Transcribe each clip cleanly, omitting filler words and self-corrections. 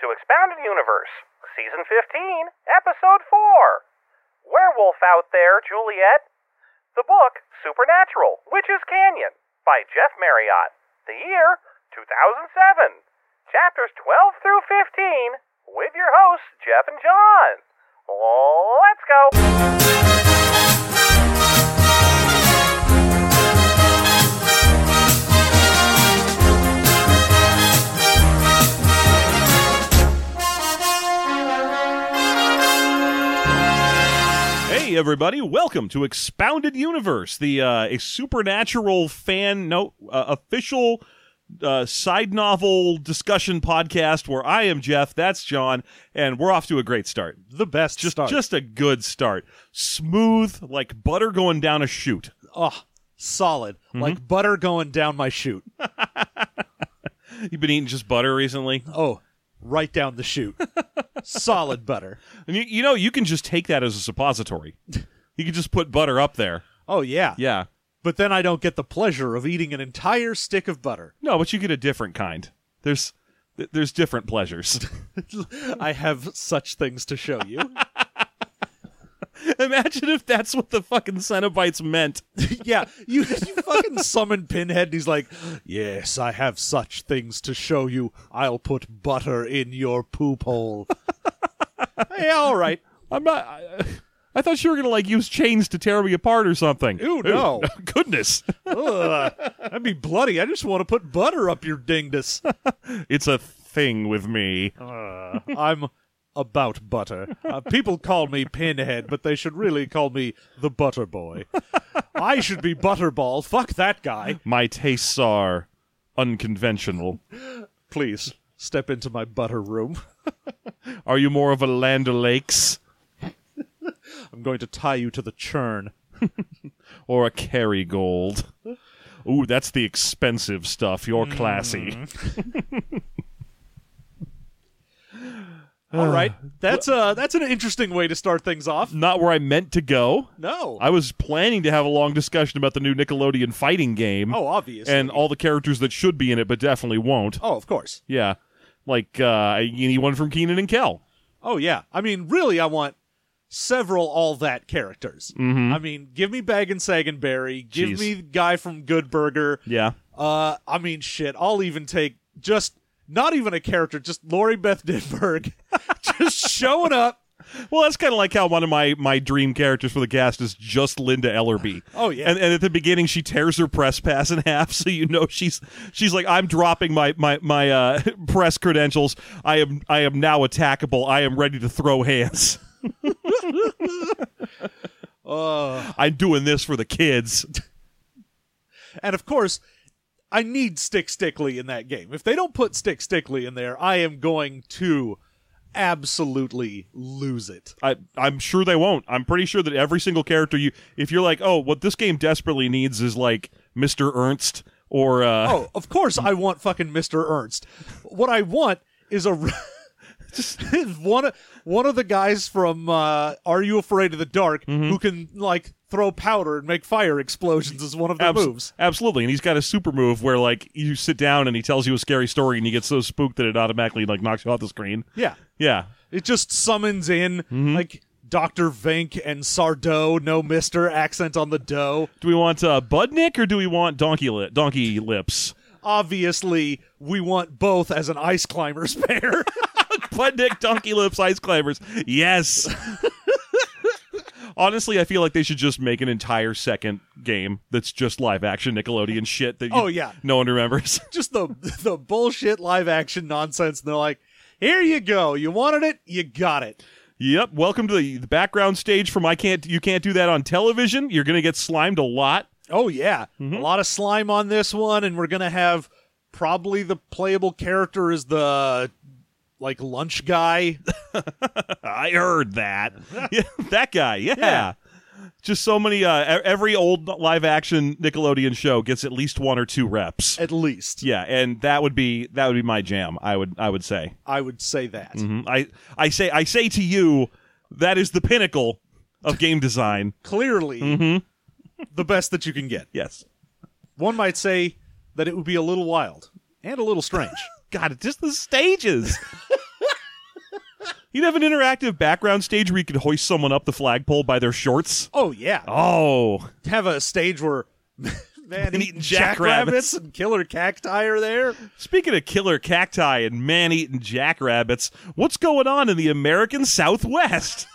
to Expounded Universe, Season 15, Episode 4. Werewolf Out There, Juliet. The book, Supernatural, Witch's Canyon, by Jeff Marriott. The year, 2007. Chapters 12 through 15, with your hosts, Jeff and John. Let's go! Hey everybody, welcome to Expounded Universe, the a supernatural official side novel discussion podcast where I am Jeff, that's John, and we're off to a great start. The best start. Just a good start. Smooth, like butter going down a chute. Oh, solid. Like butter going down my chute. You've been eating just butter recently? Oh, right down the chute. Solid butter. And you know, you can just take that as a suppository. You can just put butter up there. Oh, yeah. Yeah. But then I don't get the pleasure of eating an entire stick of butter. No, but you get a different kind. There's different pleasures. I have such things to show you. Imagine if that's what the fucking Cenobites meant. Yeah, you fucking summon Pinhead and he's like, yes, I have such things to show you. I'll put butter in your poop hole. Hey, all right. I'm not... I thought you were going to, use chains to tear me apart or something. Ooh, no. Goodness. Ugh, that'd be bloody. I just want to put butter up your dingus. It's a thing with me. I'm about butter. People call me Pinhead, but they should really call me the Butter Boy. I should be Butterball. Fuck that guy. My tastes are unconventional. Please, step into my butter room. Are you more of a Land O'Lakes? I'm going to tie you to the churn. Or a Kerrygold? Ooh, that's the expensive stuff. You're classy. All right. That's an interesting way to start things off. Not where I meant to go. No. I was planning to have a long discussion about the new Nickelodeon fighting game. Oh, obviously. And all the characters that should be in it, but definitely won't. Oh, of course. Yeah. Like, anyone from Kenan and Kel. Oh, yeah. I mean, really, I want several all that characters. I mean, give me Bag and Saganberry. Give me the guy from Good Burger. Yeah. I mean, shit. I'll even take just not even a character, just Lori Beth Denberg just showing up. Well, that's kind of like how one of my dream characters for the cast is just Linda Ellerby. Oh, yeah. And at the beginning, she tears her press pass in half, so you know she's like, I'm dropping my press credentials. I am now attackable. I am ready to throw hands. I'm doing this for the kids. And of course, I need Stick Stickly in that game. If they don't put Stick Stickly in there, I am going to absolutely lose it. I'm sure they won't. I'm pretty sure that every single character if you're like, oh, what this game desperately needs is like Mr. Ernst or Oh, of course I want fucking Mr. Ernst. What I want is just one of the guys from Are You Afraid of the Dark who can throw powder and make fire explosions is one of their moves. Absolutely. And he's got a super move where you sit down and he tells you a scary story and you get so spooked that it automatically knocks you off the screen. Yeah. Yeah. It just summons in Dr. Vink and Sardo, no Mr. accent on the dough. Do we want Budnick or do we want Donkey Lips? Obviously, we want both as an Ice Climbers pair. Budnick, Donkey Lips, Ice Climbers. Yes. Honestly, I feel like they should just make an entire second game that's just live action Nickelodeon shit that no one remembers. Just the bullshit live action nonsense. And they're like, here you go. You wanted it, you got it. Yep. Welcome to the background stage from You Can't Do That on Television. You're going to get slimed a lot. Oh, yeah. A lot of slime on this one, and we're going to have probably the playable character is the lunch guy. I heard that. Yeah, that guy, yeah. Just so many, every old live-action Nickelodeon show gets at least one or two reps. At least. Yeah, and that would be my jam, I would say. I would say that. I say to you, that is the pinnacle of game design. Clearly, the best that you can get. Yes. One might say that it would be a little wild and a little strange. God, just the stages. You'd have an interactive background stage where you could hoist someone up the flagpole by their shorts. Oh, yeah. Oh. Have a stage where man-eating jackrabbits and killer cacti are there. Speaking of killer cacti and man-eating jackrabbits, what's going on in the American Southwest?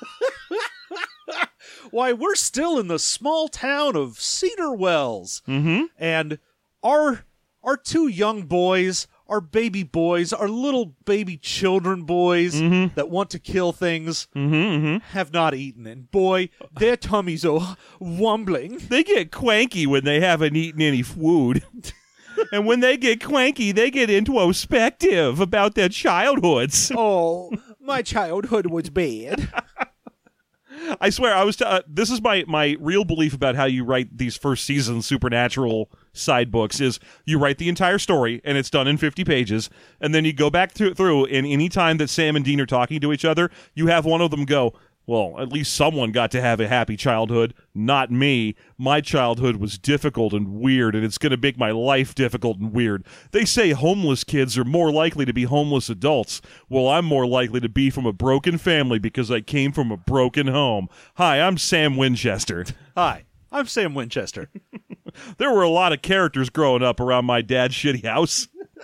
Why, we're still in the small town of Cedar Wells. Mm-hmm. And our two young boys, our baby boys, our little baby children boys that want to kill things have not eaten. And boy, their tummies are wumbling. They get cranky when they haven't eaten any food. And when they get cranky, they get introspective about their childhoods. Oh, my childhood was bad. I swear, this is my real belief about how you write these first season Supernatural side books is you write the entire story, and it's done in 50 pages, and then you go back through, and any time that Sam and Dean are talking to each other, you have one of them go, well, at least someone got to have a happy childhood, not me. My childhood was difficult and weird, and it's going to make my life difficult and weird. They say homeless kids are more likely to be homeless adults. Well, I'm more likely to be from a broken family because I came from a broken home. Hi, I'm Sam Winchester. Hi, I'm Sam Winchester. There were a lot of characters growing up around my dad's shitty house.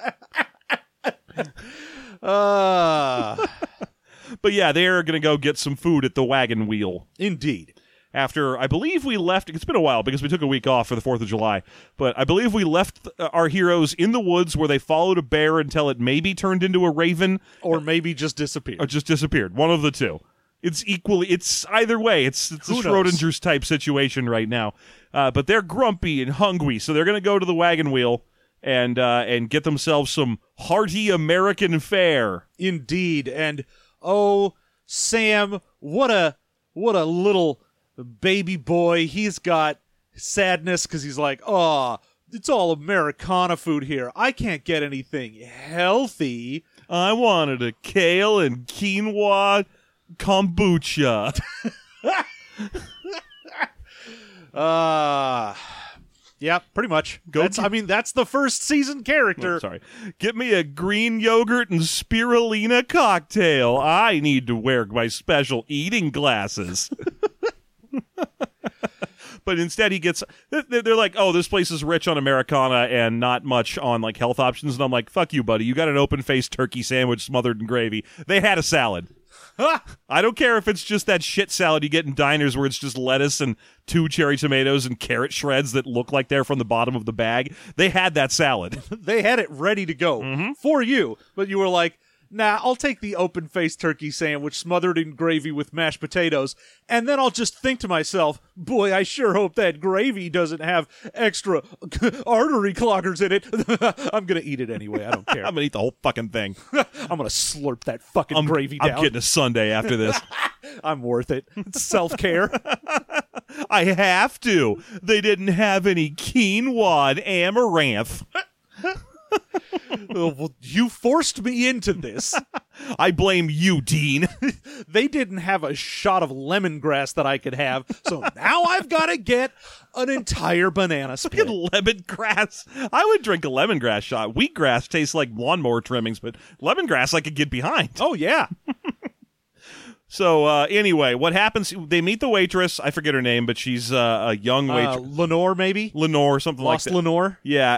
But yeah, they're going to go get some food at the wagon wheel. Indeed. After, I believe we left, it's been a while because we took a week off for the 4th of July, but I believe we left our heroes in the woods where they followed a bear until it maybe turned into a raven. Or maybe just disappeared. Or just disappeared. One of the two. It's either way. It's a Schrodinger's type situation right now. But they're grumpy and hungry, so they're going to go to the wagon wheel and get themselves some hearty American fare. Indeed. And oh, Sam, what a little baby boy. He's got sadness because he's like, oh, it's all Americana food here. I can't get anything healthy. I wanted a kale and quinoa kombucha. Yeah, pretty much. That's the first season character. Oh, sorry. Get me a green yogurt and spirulina cocktail. I need to wear my special eating glasses. But instead he gets, they're like, oh, this place is rich on Americana and not much on like health options. And I'm like, fuck you, buddy. You got an open-faced turkey sandwich smothered in gravy. They had a salad. I don't care if it's just that shit salad you get in diners where it's just lettuce and 2 cherry tomatoes and carrot shreds that look like they're from the bottom of the bag. They had that salad. They had it ready to go for you, but you were like, nah, I'll take the open-faced turkey sandwich smothered in gravy with mashed potatoes, and then I'll just think to myself, boy, I sure hope that gravy doesn't have extra artery cloggers in it. I'm going to eat it anyway. I don't care. I'm going to eat the whole fucking thing. I'm going to slurp that fucking gravy down. I'm getting a sundae after this. I'm worth it. It's self-care. I have to. They didn't have any quinoa and amaranth. Well, you forced me into this. I blame you, Dean. They didn't have a shot of lemongrass that I could have, so now I've got to get an entire banana split. Lemongrass. I would drink a lemongrass shot. Wheatgrass tastes like lawnmower trimmings, but lemongrass I could get behind. Oh, yeah. So, anyway, what happens, they meet the waitress. I forget her name, but she's a young waitress. Lenore, maybe? Lenore, something Lost like that. Lenore? Yeah.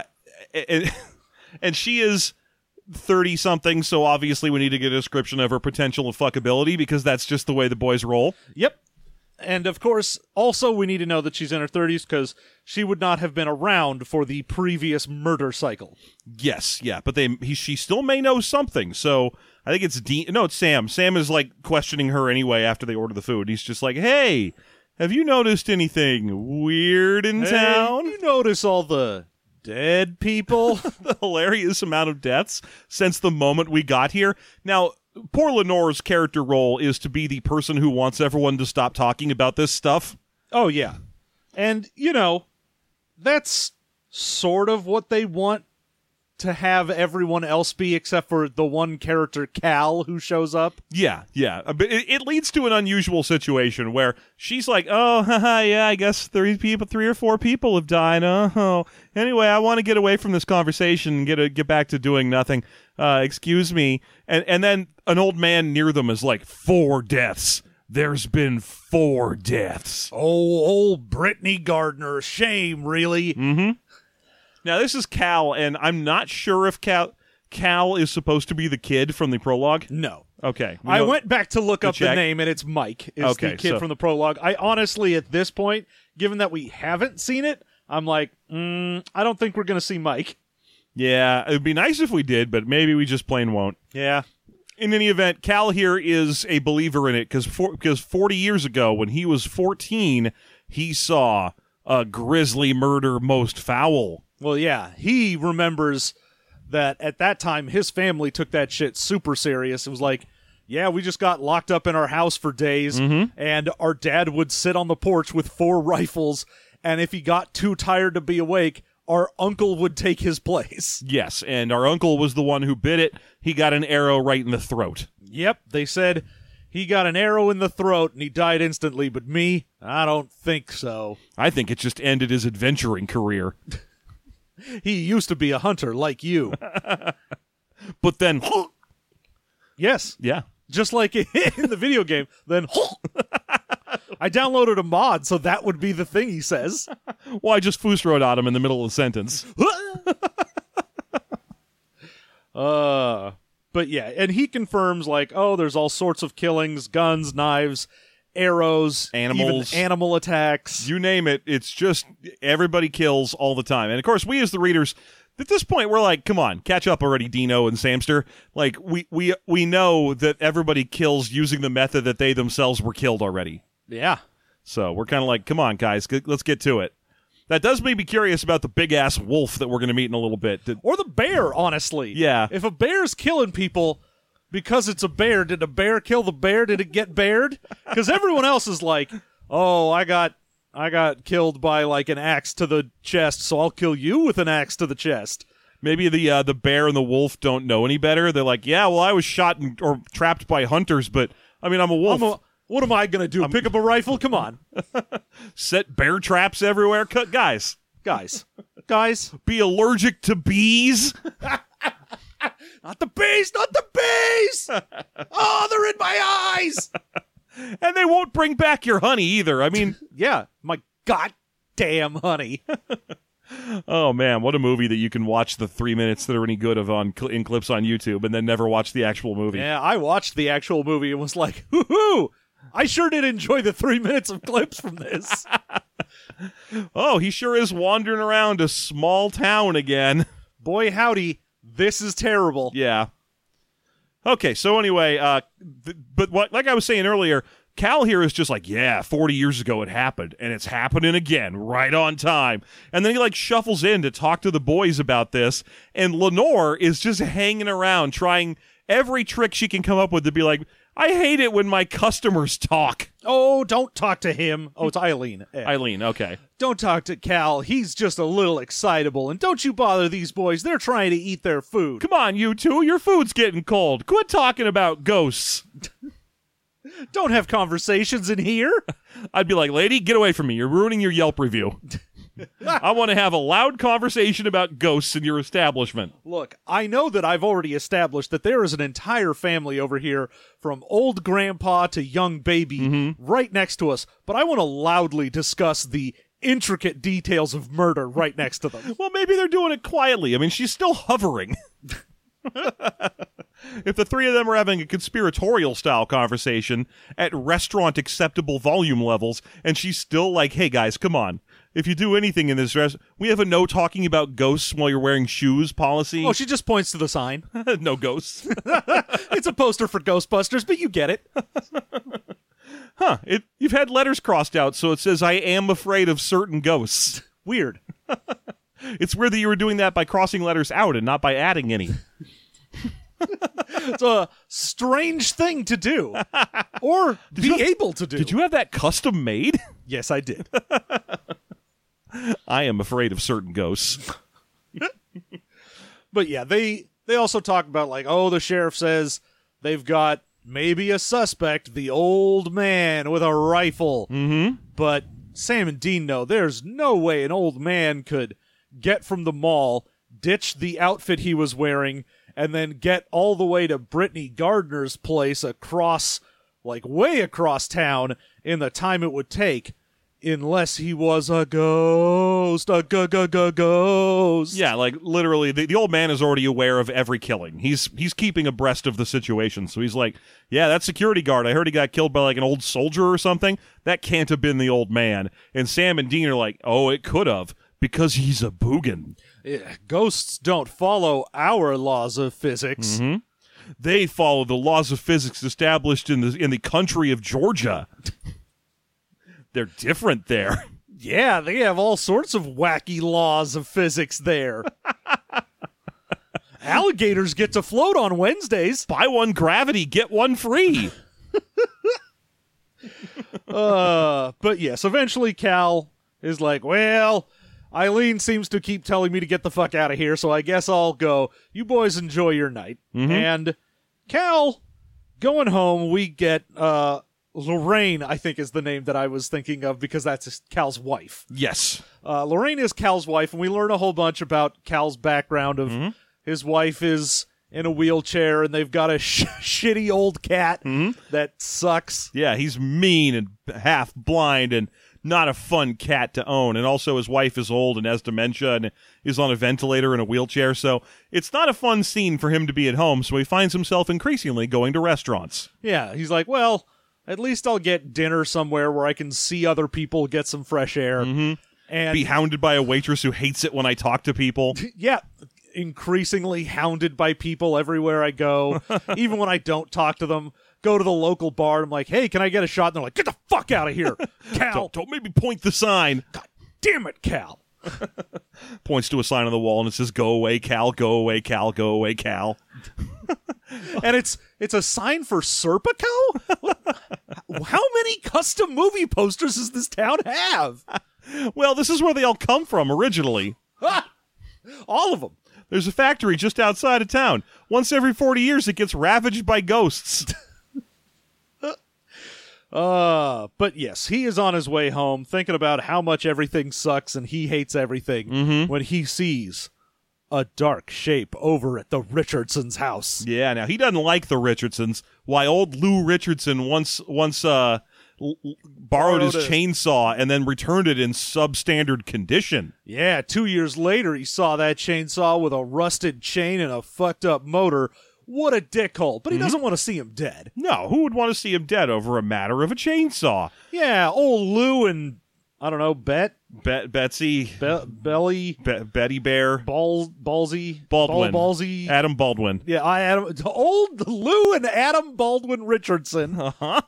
And she is 30-something, so obviously we need to get a description of her potential of fuckability because that's just the way the boys roll. Yep. And, of course, also we need to know that she's in her 30s because she would not have been around for the previous murder cycle. Yes, yeah, but she still may know something, so I think it's Dean. No, it's Sam. Sam is, like, questioning her anyway after they order the food. He's just like, hey, have you noticed anything weird in town? You notice all the dead people? The hilarious amount of deaths since the moment we got here. Now, poor Lenore's character role is to be the person who wants everyone to stop talking about this stuff. Oh, yeah. And, that's sort of what they want to have everyone else be except for the one character, Cal, who shows up. Yeah. But it leads to an unusual situation where she's like, oh, haha, yeah, I guess 3 or 4 people have died. Oh, anyway, I want to get away from this conversation and get back to doing nothing. Excuse me. And then an old man near them is like, 4 deaths. There's been 4 deaths. Oh, old Brittany Gardner. Shame, really. Mm-hmm. Now, this is Cal, and I'm not sure if Cal is supposed to be the kid from the prologue. No. Okay. I went back to look up check. the name, and it's Mike. Is the kid from the prologue. I honestly, at this point, given that we haven't seen it, I'm like, I don't think we're going to see Mike. Yeah, it would be nice if we did, but maybe we just plain won't. Yeah. In any event, Cal here is a believer in it because 40 years ago, when he was 14, he saw a grisly murder most foul. Well, yeah, he remembers that at that time his family took that shit super serious. It was like, yeah, we just got locked up in our house for days, and our dad would sit on the porch with 4 rifles, and if he got too tired to be awake, our uncle would take his place. Yes, and our uncle was the one who bit it. He got an arrow right in the throat. Yep, they said he got an arrow in the throat and he died instantly, but me, I don't think so. I think it just ended his adventuring career. He used to be a hunter like you. But then... Yes. Yeah. Just like in the video game. Then... I downloaded a mod, so that would be the thing he says. Well, I just foosroed at him in the middle of the sentence. But yeah, and he confirms, like, oh, there's all sorts of killings, guns, knives, arrows, animals, even animal attacks. You name it. It's just everybody kills all the time. And of course, we as the readers, at this point, we're like, come on, catch up already, Dino and Samster. Like, we know that everybody kills using the method that they themselves were killed already. Yeah. So we're kind of like, come on, guys, let's get to it. That does make me curious about the big-ass wolf that we're going to meet in a little bit. Or the bear, honestly. Yeah. If a bear's killing people because it's a bear, did a bear kill the bear? Did it get bared? Because everyone else is like, oh, I got killed by, like, an axe to the chest, so I'll kill you with an axe to the chest. Maybe the bear and the wolf don't know any better. They're like, yeah, well, I was shot or trapped by hunters, but, I mean, I'm a wolf. What am I going to do? Pick up a rifle? Come on. Set bear traps everywhere? Guys. Be allergic to bees? Not the bees! Not the bees! Oh, they're in my eyes! And they won't bring back your honey either. I mean... Yeah, my goddamn honey. Oh, man, what a movie that you can watch the 3 minutes that are any good of in clips on YouTube and then never watch the actual movie. Yeah, I watched the actual movie and was like, hoo-hoo! I sure did enjoy the 3 minutes of clips from this. Oh, he sure is wandering around a small town again. Boy, howdy, this is terrible. Yeah. Okay, so anyway, like I was saying earlier, Cal here is just like, yeah, 40 years ago it happened, and it's happening again, right on time. And then he, like, shuffles in to talk to the boys about this, and Lenore is just hanging around, trying every trick she can come up with to be like, I hate it when my customers talk. Oh, don't talk to him. Oh, it's Eileen. Eileen, okay. Don't talk to Cal. He's just a little excitable. And don't you bother these boys. They're trying to eat their food. Come on, you two. Your food's getting cold. Quit talking about ghosts. Don't have conversations in here. I'd be like, lady, get away from me. You're ruining your Yelp review. I want to have a loud conversation about ghosts in your establishment. Look, I know that I've already established that there is an entire family over here, from old grandpa to young baby, right next to us, but I want to loudly discuss the intricate details of murder right next to them. Well, maybe they're doing it quietly. I mean, she's still hovering. If the three of them are having a conspiratorial-style conversation at restaurant-acceptable volume levels, and she's still like, hey, guys, come on. If you do anything in this we have a no talking about ghosts while you're wearing shoes policy. Oh, she just points to the sign. No ghosts. It's a poster for Ghostbusters, but you get it. Huh. You've had letters crossed out, so it says, I am afraid of certain ghosts. Weird. It's weird that you were doing that by crossing letters out and not by adding any. It's a strange thing to do. Or able to do. Did you have that custom made? Yes, I did. But yeah, they also talk about like, oh, the sheriff says they've got maybe a suspect, the old man with a rifle. Mm-hmm. But Sam and Dean know there's no way an old man could get from the mall, ditch the outfit he was wearing, and then get all the way to Brittany Gardner's place across, like way across town in the time it would take, unless he was a ghost, ghost. Yeah, like literally, the old man is already aware of every killing. He's keeping abreast of the situation. So he's like, yeah, that security guard, I heard he got killed by like an old soldier or something. That can't have been the old man. And Sam and Dean are like, oh, it could have, because he's a Boogan. Yeah, ghosts don't follow our laws of physics. Mm-hmm. They follow the laws of physics established in the country of Georgia. They're different there. Yeah, they have all sorts of wacky laws of physics there. Alligators get to float on Wednesdays. Buy one gravity, get one free. But yes, eventually Cal is like, well, Eileen seems to keep telling me to get the fuck out of here, so I guess I'll go. You boys enjoy your night. Mm-hmm. And Cal going home, we get Lorraine, I think is the name that I was thinking of, because that's Cal's wife. Yes. Lorraine is Cal's wife, and we learn a whole bunch about Cal's background of his wife is in a wheelchair, and they've got a shitty old cat that sucks. Yeah, he's mean and half blind and not a fun cat to own. And also his wife is old and has dementia and is on a ventilator in a wheelchair. So it's not a fun scene for him to be at home. So he finds himself increasingly going to restaurants. Yeah, he's like, well, at least I'll get dinner somewhere where I can see other people, get some fresh air. And Be hounded by a waitress who hates it when I talk to people. Yeah, increasingly hounded by people everywhere I go. Even when I don't talk to them, go to the local bar, and I'm like, hey, can I get a shot? And they're like, get the fuck out of here, Cal. Don't make me point the sign. God damn it, Cal. Points to a sign on the wall and it says, go away, Cal, go away, Cal, go away, Cal. And it's a sign for Serpico? How many custom movie posters does this town have? Well, this is where they all come from originally. All of them. There's a factory just outside of town. Once every 40 years, it gets ravaged by ghosts. But yes, he is on his way home thinking about how much everything sucks and he hates everything when he sees a dark shape over at the Richardsons' house. Yeah, now he doesn't like the Richardsons. Why, old Lou Richardson once borrowed his chainsaw and then returned it in substandard condition. Yeah, 2 years later, he saw that chainsaw with a rusted chain and a fucked up motor. What a dickhole. But he doesn't want to see him dead. No, who would want to see him dead over a matter of a chainsaw? Yeah, old Lou and, I don't know, Betsy. Belly. Betty Bear. Ballsy. Baldwin. Ballsy. Adam Baldwin. Yeah, old Lou and Adam Baldwin Richardson. Uh-huh.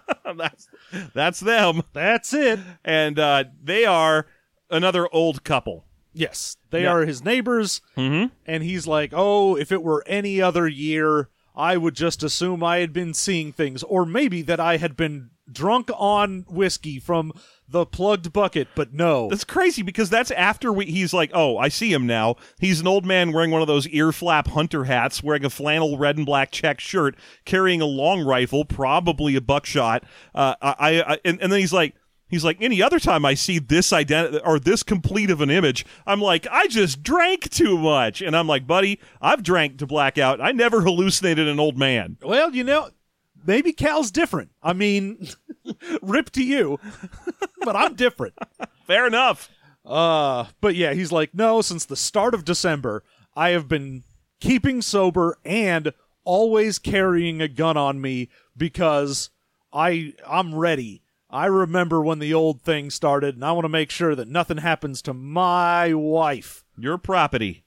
That's them. That's it. And they are another old couple. Yes, they are his neighbors, and he's like, oh, if it were any other year, I would just assume I had been seeing things, or maybe that I had been drunk on whiskey from the plugged bucket, but no. That's crazy, because that's after he's like, oh, I see him now. He's an old man wearing one of those ear flap hunter hats, wearing a flannel red and black check shirt, carrying a long rifle, probably a buckshot, and then he's like, any other time I see this or this complete of an image, I'm like, I just drank too much. And I'm like, buddy, I've drank to blackout. I never hallucinated an old man. Well, maybe Cal's different. I mean, rip to you, but I'm different. Fair enough. But yeah, he's like, no, since the start of December, I have been keeping sober and always carrying a gun on me because I'm ready. I remember when the old thing started, and I want to make sure that nothing happens to my wife. Your property.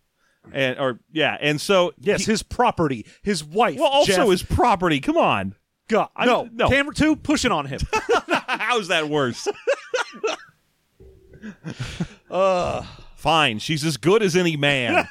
And so... Yes, his property. His wife, well, also Jeff. his property. Come on. God, no. Camera 2, push it on him. How's that worse? Fine, she's as good as any man.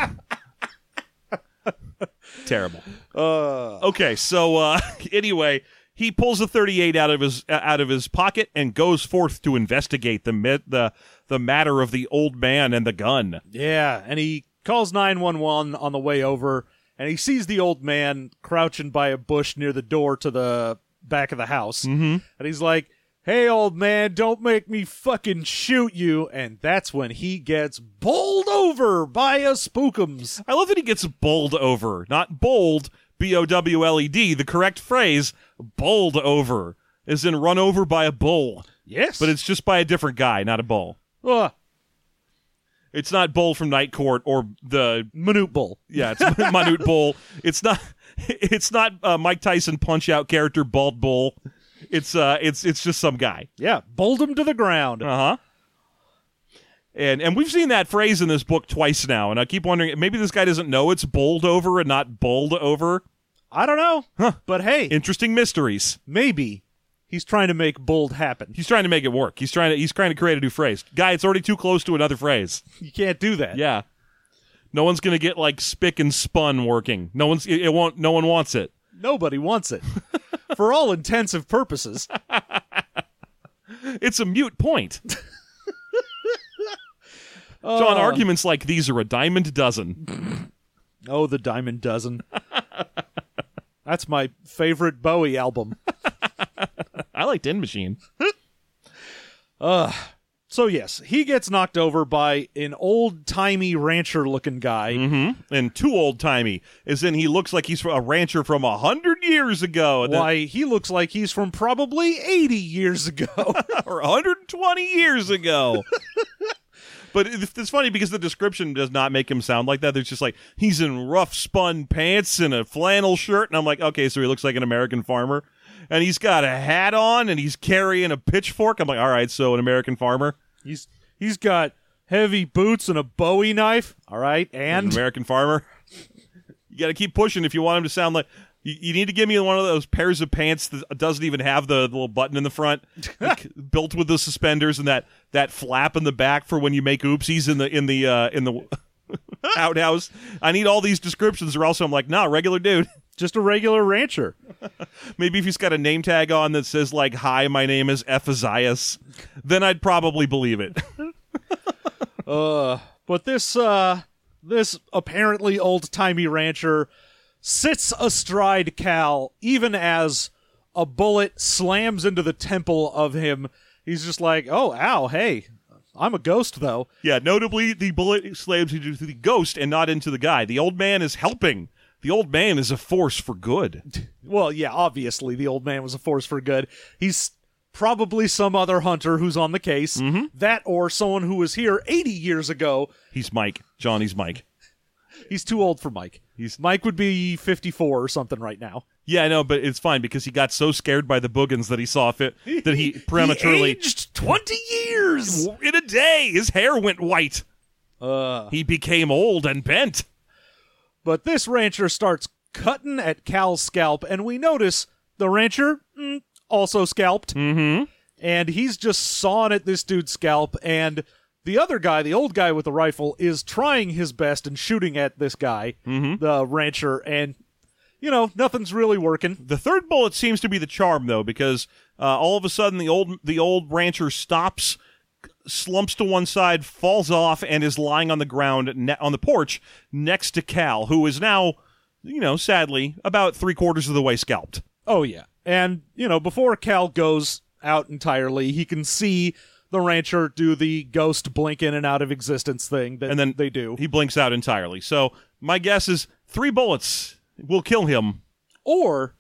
Terrible. Okay, so anyway... He pulls a .38 out of his pocket and goes forth to investigate the matter of the old man and the gun. Yeah, and he calls 911 on the way over, and he sees the old man crouching by a bush near the door to the back of the house. Mm-hmm. And he's like, "Hey, old man, don't make me fucking shoot you." And that's when he gets bowled over by a spookums. I love that he gets bowled over. Not bowled, B-O-W-L-E-D. The correct phrase, bowled over, is in run over by a bull. Yes. But it's just by a different guy, not a bull. Uh, It's not Bull from Night Court or the... Manute Bull. Yeah, it's Manute Bull. It's not Mike Tyson Punch-Out character Bald Bull. It's just some guy. Yeah, bowled him to the ground. Uh-huh. And we've seen that phrase in this book twice now, and I keep wondering, maybe this guy doesn't know it's bowled over and not bowled over? I don't know. Huh. But hey, Interesting mysteries. maybe he's trying to make bold happen. He's trying to make it work. He's trying to create a new phrase. Guy, it's already too close to another phrase. You can't do that. Yeah. No one's going to get like spick and spun working. No one wants it. Nobody wants it. For all intensive purposes. It's a mute point. John, arguments like these are a dime a dozen. Oh, the Diamond Dozen. That's my favorite Bowie album. I like Tin Machine. So yes, he gets knocked over by an old-timey rancher-looking guy. Mm-hmm. And too old-timey, as in he looks like he's a rancher from 100 years ago. And Why, he looks like he's from probably 80 years ago. or 120 years ago. But it's funny because the description does not make him sound like that. There's just like, he's in rough spun pants and a flannel shirt. And I'm like, okay, so he looks like an American farmer. And he's got a hat on and he's carrying a pitchfork. I'm like, all right, so an American farmer. He's got heavy boots and a Bowie knife. All right, An and American farmer. You got to keep pushing if you want him to sound like... You need to give me one of those pairs of pants that doesn't even have the little button in the front, like, built with the suspenders and that flap in the back for when you make oopsies in the outhouse. I need all these descriptions, or else I'm like, nah, regular dude. just a regular rancher. Maybe if he's got a name tag on that says like, "Hi, my name is Ephazias," then I'd probably believe it. But this apparently old-timey rancher sits astride Cal even as a bullet slams into the temple of him. He's just like, "Oh, ow, hey, I'm a ghost, though." Yeah, notably, the bullet slams into the ghost and not into the guy. The old man is helping. The old man is a force for good. Well, yeah, obviously the old man was a force for good. He's probably some other hunter who's on the case. Mm-hmm. That or someone who was here 80 years ago. He's Mike. Johnny's Mike. He's too old for Mike. Mike would be 54 or something right now. Yeah, I know, but it's fine because he got so scared by the boogans that he saw fit that he prematurely... He aged 20 years! In a day, his hair went white. He became old and bent. But this rancher starts cutting at Cal's scalp, and we notice the rancher also scalped. Mm-hmm. And he's just sawing at this dude's scalp, and the other guy, the old guy with the rifle, is trying his best and shooting at this guy, the rancher, and, you know, nothing's really working. The third bullet seems to be the charm, though, because all of a sudden the old rancher stops, slumps to one side, falls off, and is lying on the ground on the porch next to Cal, who is now, you know, sadly, about 3/4 of the way scalped. Oh, yeah. And, you know, before Cal goes out entirely, he can see the rancher do the ghost blink in and out of existence thing that And then they do. He blinks out entirely. So my guess is 3 bullets will kill him. Or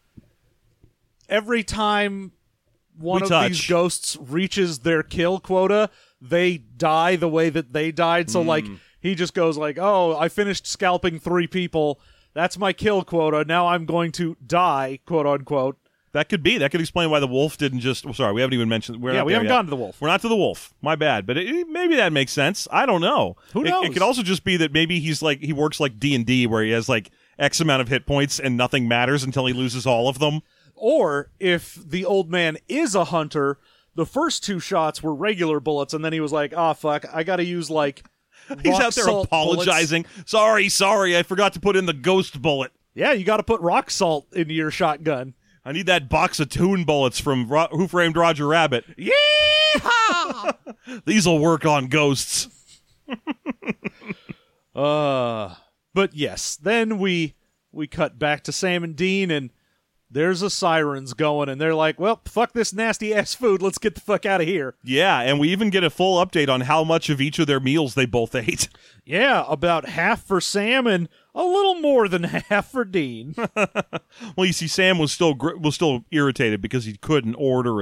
every time one of these ghosts reaches their kill quota, they die the way that they died. So, like, he just goes like, "Oh, I finished scalping 3 people. That's my kill quota. Now I'm going to die," quote unquote. That could be. That could explain why the wolf didn't just... Oh, sorry, we haven't even mentioned... We haven't gone to the wolf. We're not to the wolf. My bad. But maybe that makes sense. I don't know. Who knows? It could also just be that maybe he works like D&D where he has like X amount of hit points and nothing matters until he loses all of them. Or if the old man is a hunter, the first 2 shots were regular bullets, and then he was like, "Oh, fuck, I gotta use, like, He's rock out there salt apologizing. bullets." Sorry, I forgot to put in the ghost bullet. Yeah, you gotta put rock salt into your shotgun. I need that box of tune bullets from Who Framed Roger Rabbit. Yeehaw! These'll work on ghosts. But yes, then we cut back to Sam and Dean, and there's a sirens going, and they're like, well, fuck this nasty-ass food. Let's get the fuck out of here. Yeah, and we even get a full update on how much of each of their meals they both ate. Yeah, about half for Sam and a little more than half for Dean. Well, you see, Sam was still irritated because he couldn't order a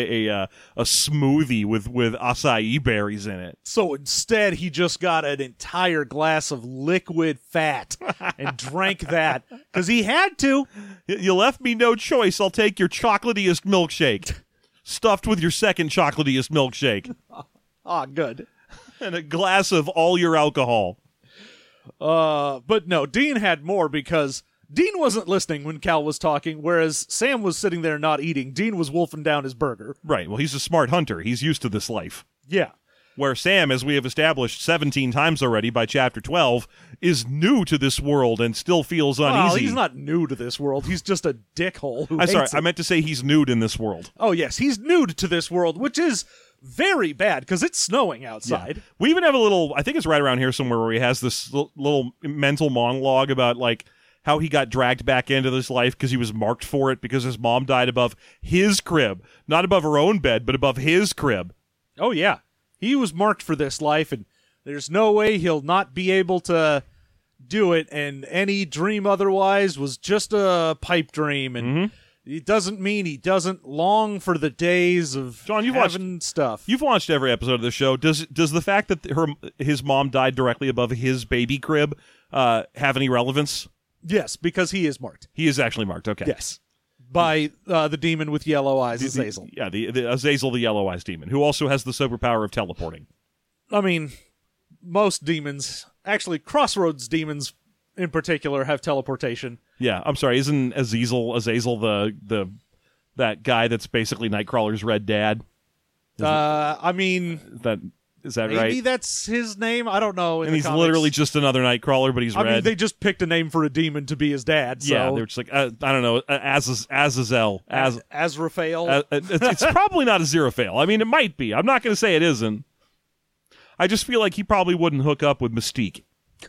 smoothie with acai berries in it. So instead, he just got an entire glass of liquid fat and drank that because he had to. You left me no choice. I'll take your chocolatiest milkshake, stuffed with your second chocolatiest milkshake. Ah, good. And a glass of all your alcohol. But no, Dean had more because Dean wasn't listening when Cal was talking, whereas Sam was sitting there not eating. Dean was wolfing down his burger. Right. Well, he's a smart hunter. He's used to this life. Yeah. Where Sam, as we have established 17 times already by chapter 12, is new to this world and still feels uneasy. Well, he's not new to this world. He's just a dickhole who hates it. I meant to say he's nude in this world. Oh, yes. He's nude to this world, which is very bad because it's snowing outside. Yeah. We even have a little, I think it's right around here somewhere, where he has this little mental monologue about like how he got dragged back into this life because he was marked for it because his mom died above his crib. Not above her own bed, but above his crib. Oh, yeah. He was marked for this life, and there's no way he'll not be able to do it, and any dream otherwise was just a pipe dream, and it doesn't mean he doesn't long for the days of John, having stuff. You've watched every episode of the show. Does the fact that his mom died directly above his baby crib have any relevance? Yes, because he is marked. He is actually marked, okay. Yes. By the demon with yellow eyes, Azazel. The Azazel, the yellow eyes demon, who also has the superpower of teleporting. I mean, most demons, actually Crossroads demons in particular, have teleportation. Yeah, I'm sorry, isn't Azazel that guy that's basically Nightcrawler's red dad? I mean, is that maybe right? Maybe that's his name. I don't know. And he's literally just another Nightcrawler, but he's red. I mean, they just picked a name for a demon to be his dad. So. Yeah, they're just like, I don't know, Azazel. Azraphale. It's probably not Aziraphale. I mean, it might be. I'm not going to say it isn't. I just feel like he probably wouldn't hook up with Mystique.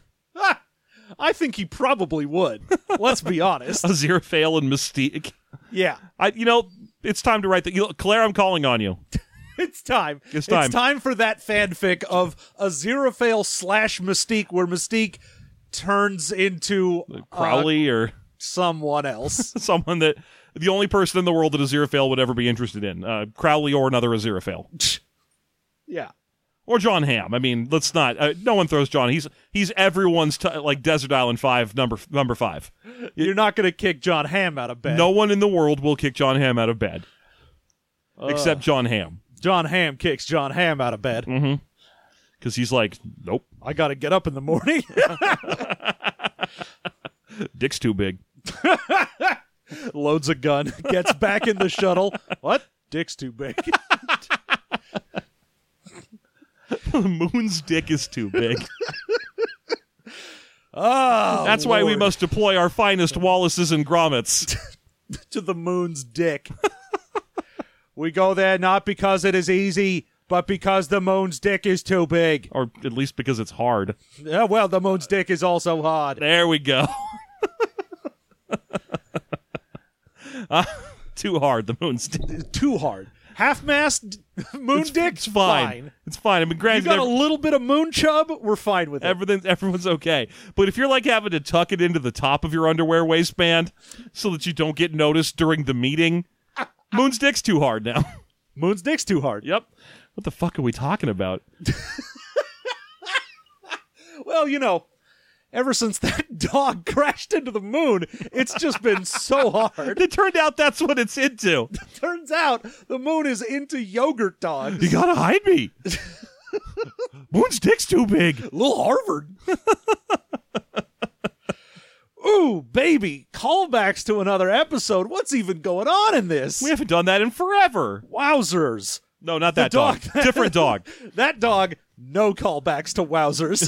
I think he probably would. Let's be honest. Aziraphale and Mystique. Yeah. It's time to write that. Claire, I'm calling on you. It's time. It's time. It's time for that fanfic of Aziraphale / Mystique, where Mystique turns into Crowley or someone else. Someone that the only person in the world that Aziraphale would ever be interested in. Crowley or another Aziraphale. Yeah. Or John Hamm. I mean, let's not. No one throws John. He's everyone's like Desert Island 5 number 5. You're not going to kick John Hamm out of bed. No one in the world will kick John Hamm out of bed, except John Hamm. John Hamm kicks John Hamm out of bed. Mm-hmm. Because he's like, nope. I got to get up in the morning. Dick's too big. Loads a gun. Gets back in the shuttle. What? Dick's too big. The moon's dick is too big. That's why we must deploy our finest Wallaces and Grommets to the moon's dick. We go there not because it is easy, but because the moon's dick is too big. Or at least because it's hard. Yeah, well, the moon's dick is also hard. There we go. Too hard, the moon's dick. Too hard. Half-mast moon dick? It's fine. It's fine. I mean, granted, you got a little bit of moon chub, we're fine with it. Everyone's okay. But if you're like having to tuck it into the top of your underwear waistband so that you don't get noticed during the meeting, moon's dick's too hard now. Moon's dick's too hard. Yep. What the fuck are we talking about? Well, ever since that dog crashed into the moon, it's just been so hard. It turned out that's what it's into. Turns out the moon is into yogurt dogs. You gotta hide me. Moon's dick's too big. Little Harvard. Ooh, baby. Callbacks to another episode. What's even going on in this? We haven't done that in forever. Wowzers. No, not that dog. Different dog. That dog, no callbacks to Wowzers.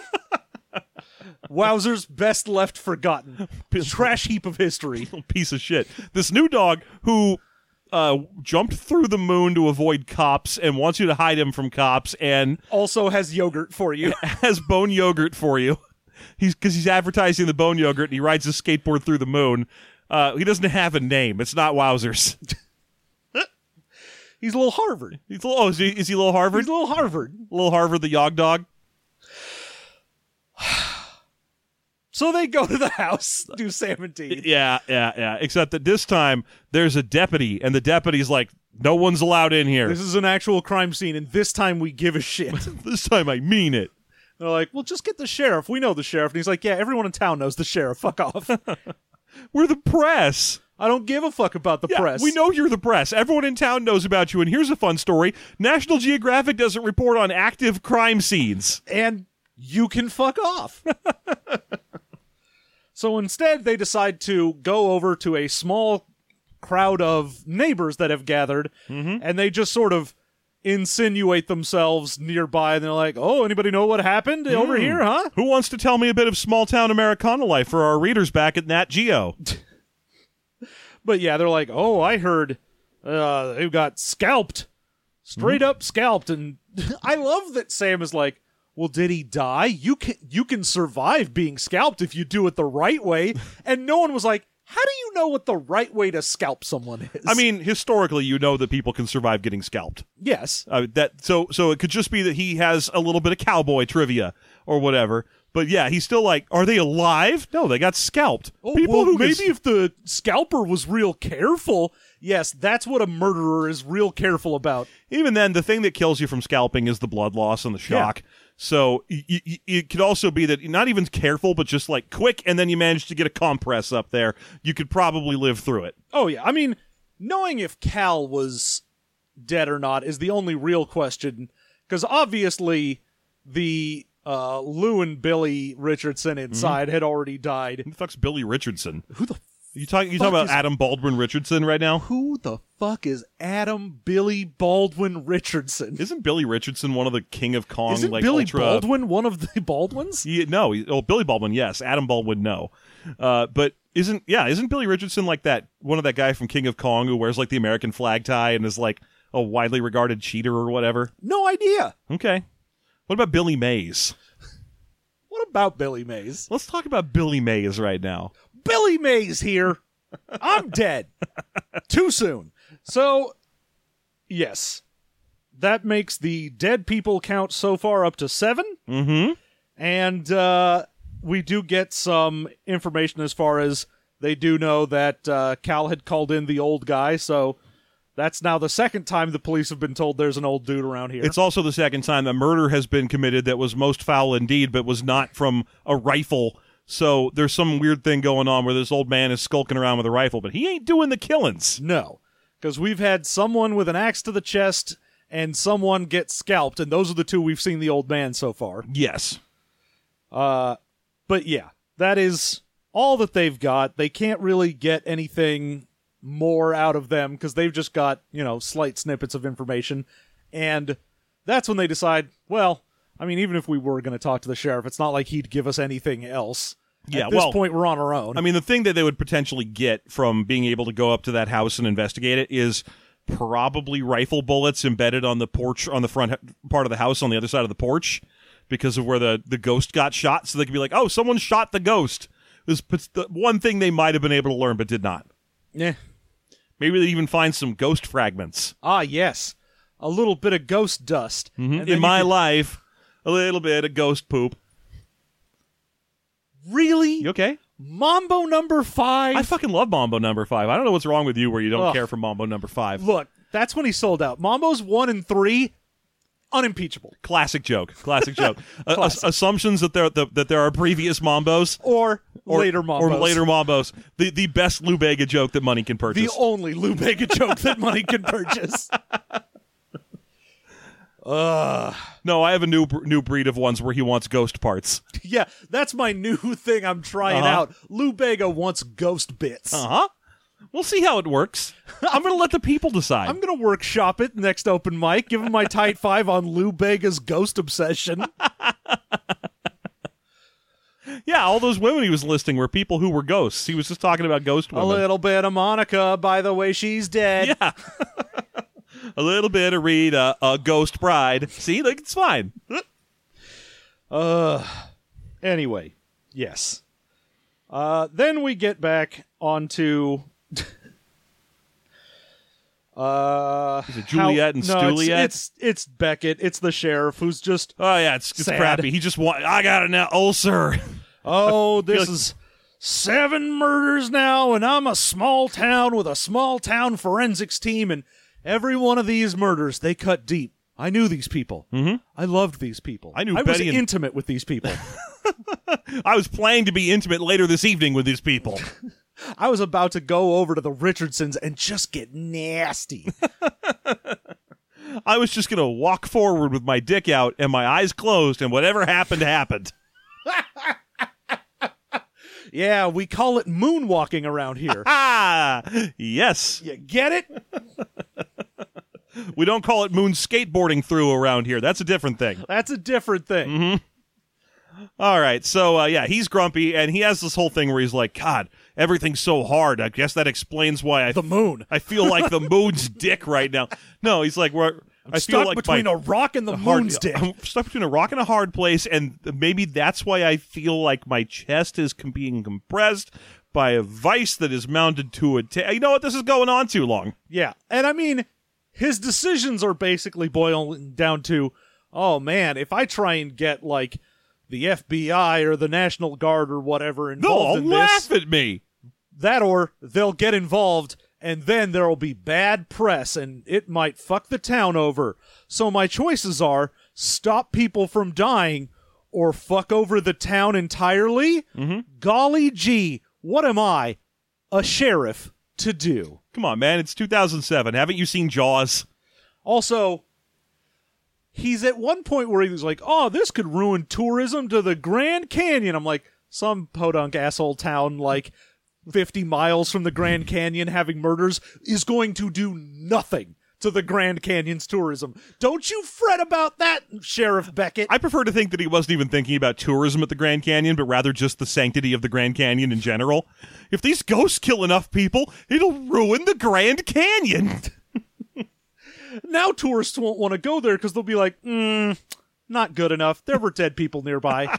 Wowzers, best left forgotten. Trash heap of history. Piece of shit. This new dog who jumped through the moon to avoid cops and wants you to hide him from cops and Also has yogurt for you. has bone yogurt for you. Because he's advertising the bone yogurt and he rides his skateboard through the moon. He doesn't have a name. It's not Wowzers. He's a little Harvard. Is he Little Harvard? He's a little Harvard. Little Harvard the Yog Dog? So they go to the house, do Sam and Dean. Yeah. Except that this time, there's a deputy, and the deputy's like, no one's allowed in here. This is an actual crime scene, and this time we give a shit. This time I mean it. They're like, well, just get the sheriff. We know the sheriff. And he's like, yeah, everyone in town knows the sheriff. Fuck off. We're the press. I don't give a fuck about the press. We know you're the press. Everyone in town knows about you, and here's a fun story. National Geographic doesn't report on active crime scenes. And you can fuck off. So instead, they decide to go over to a small crowd of neighbors that have gathered, and they just sort of insinuate themselves nearby, and they're like, oh, anybody know what happened over here, huh? Who wants to tell me a bit of small-town Americana life for our readers back at Nat Geo? But yeah, they're like, oh, I heard they got scalped. Straight up scalped. And I love that Sam is like, well, did he die? You can survive being scalped if you do it the right way. And no one was like, how do you know what the right way to scalp someone is? I mean, historically, you know that people can survive getting scalped. Yes. So it could just be that he has a little bit of cowboy trivia or whatever. But yeah, he's still like, are they alive? No, they got scalped. Oh, maybe if the scalper was real careful. Yes, that's what a murderer is real careful about. Even then, the thing that kills you from scalping is the blood loss and the shock. Yeah. So it could also be that you're not even careful, but just like quick, and then you manage to get a compress up there. You could probably live through it. Oh, yeah. I mean, knowing if Cal was dead or not is the only real question, because obviously the Lou and Billy Richardson inside had already died. Who the fuck's Billy Richardson? Who the You talking about Adam Baldwin Richardson right now? Who the fuck is Adam Billy Baldwin Richardson? Isn't Billy Richardson one of the King of Kong? Isn't like Billy ultra... Baldwin one of the Baldwins? No. Billy Baldwin, yes. Adam Baldwin, no. But isn't Billy Richardson like that one of that guy from King of Kong who wears like the American flag tie and is like a widely regarded cheater or whatever? No idea. Okay. What about Billy Mays? What about Billy Mays? Let's talk about Billy Mays right now. Billy Mays here. I'm dead. Too soon. So, yes. That makes the dead people count so far up to 7. Mm-hmm. And we do get some information as far as they do know that Cal had called in the old guy, so that's now the second time the police have been told there's an old dude around here. It's also the second time that murder has been committed that was most foul indeed, but was not from a rifle. So there's some weird thing going on where this old man is skulking around with a rifle, but he ain't doing the killings. No, because we've had someone with an axe to the chest and someone get scalped, and those are the two we've seen the old man so far. Yes. But yeah, that is all that they've got. They can't really get anything more out of them because they've just got, slight snippets of information. And that's when they decide, well, I mean, even if we were going to talk to the sheriff, it's not like he'd give us anything else. Yeah, At this point, we're on our own. I mean, the thing that they would potentially get from being able to go up to that house and investigate it is probably rifle bullets embedded on the porch, on the front part of the house on the other side of the porch because of where the ghost got shot. So they could be like, oh, someone shot the ghost. It was the one thing they might have been able to learn but did not. Yeah. Maybe they even find some ghost fragments. Ah, yes. A little bit of ghost dust. Mm-hmm. In my life, a little bit of ghost poop. Really? You okay? Mambo number 5? I fucking love Mambo number 5. I don't know what's wrong with you where you don't care for Mambo number 5. Look, that's when he sold out. Mambo's 1 and 3, unimpeachable. Classic joke. Classic. Assumptions that there are previous Mambos. Or later Mambos. Or later Mambos. The best Lou Bega joke that money can purchase. The only Lou Bega joke that money can purchase. No, I have a new breed of ones where he wants ghost parts. Yeah, that's my new thing I'm trying out. Lou Bega wants ghost bits. Uh-huh. We'll see how it works. I'm going to let the people decide. I'm going to workshop it next open mic, give him my tight 5 on Lou Bega's ghost obsession. Yeah, all those women he was listing were people who were ghosts. He was just talking about ghost A women. little bit of Monica, by the way, she's dead. Yeah. A little bit of Rita, a ghost bride. See, like, it's fine. Anyway, yes. Then we get back onto... Is it Juliet and Stuliet? It's Beckett. It's the sheriff who's just... Oh, yeah, it's sad. crappy. He just I got an ulcer. Oh, this is 7 murders now, and I'm a small town with a small town forensics team, and every one of these murders, they cut deep. I knew these people. Mm-hmm. I loved these people. I was Betty and- intimate with these people. I was planning to be intimate later this evening with these people. I was about to go over to the Richardsons and just get nasty. I was just going to walk forward with my dick out and my eyes closed, and whatever happened, happened. Yeah, we call it moonwalking around here. Ah, yes. You get it? We don't call it moon skateboarding through around here. That's a different thing. That's a different thing. Mm-hmm. All right, so, yeah, he's grumpy, and he has this whole thing where he's like, God, everything's so hard. I guess that explains why The moon. I feel like the moon's dick right now. No, he's like, I feel Stuck like between a rock and the moon's dick. I'm stuck between a rock and a hard place, and maybe that's why I feel like my chest is being compressed by a vice that is mounted to a you know what? This is going on too long. Yeah, and I mean, his decisions are basically boiling down to, oh man, if I try and get, like, the FBI or the National Guard or whatever They'll all involved in laugh this, at me. that or they'll get involved, and then there'll be bad press, and it might fuck the town over. So my choices are stop people from dying or fuck over the town entirely? Mm-hmm. Golly gee, what am I, a sheriff, to do? Come on, man. It's 2007. Haven't you seen Jaws? Also, he's at one point where he was like, oh, this could ruin tourism to the Grand Canyon. I'm like, some podunk asshole town, like, 50 miles from the Grand Canyon having murders is going to do nothing to the Grand Canyon's tourism. Don't you fret about that, Sheriff Beckett. I prefer to think that he wasn't even thinking about tourism at the Grand Canyon, but rather just the sanctity of the Grand Canyon in general. If these ghosts kill enough people, it'll ruin the Grand Canyon. Now tourists won't want to go there because they'll be like, not good enough. There were dead people nearby.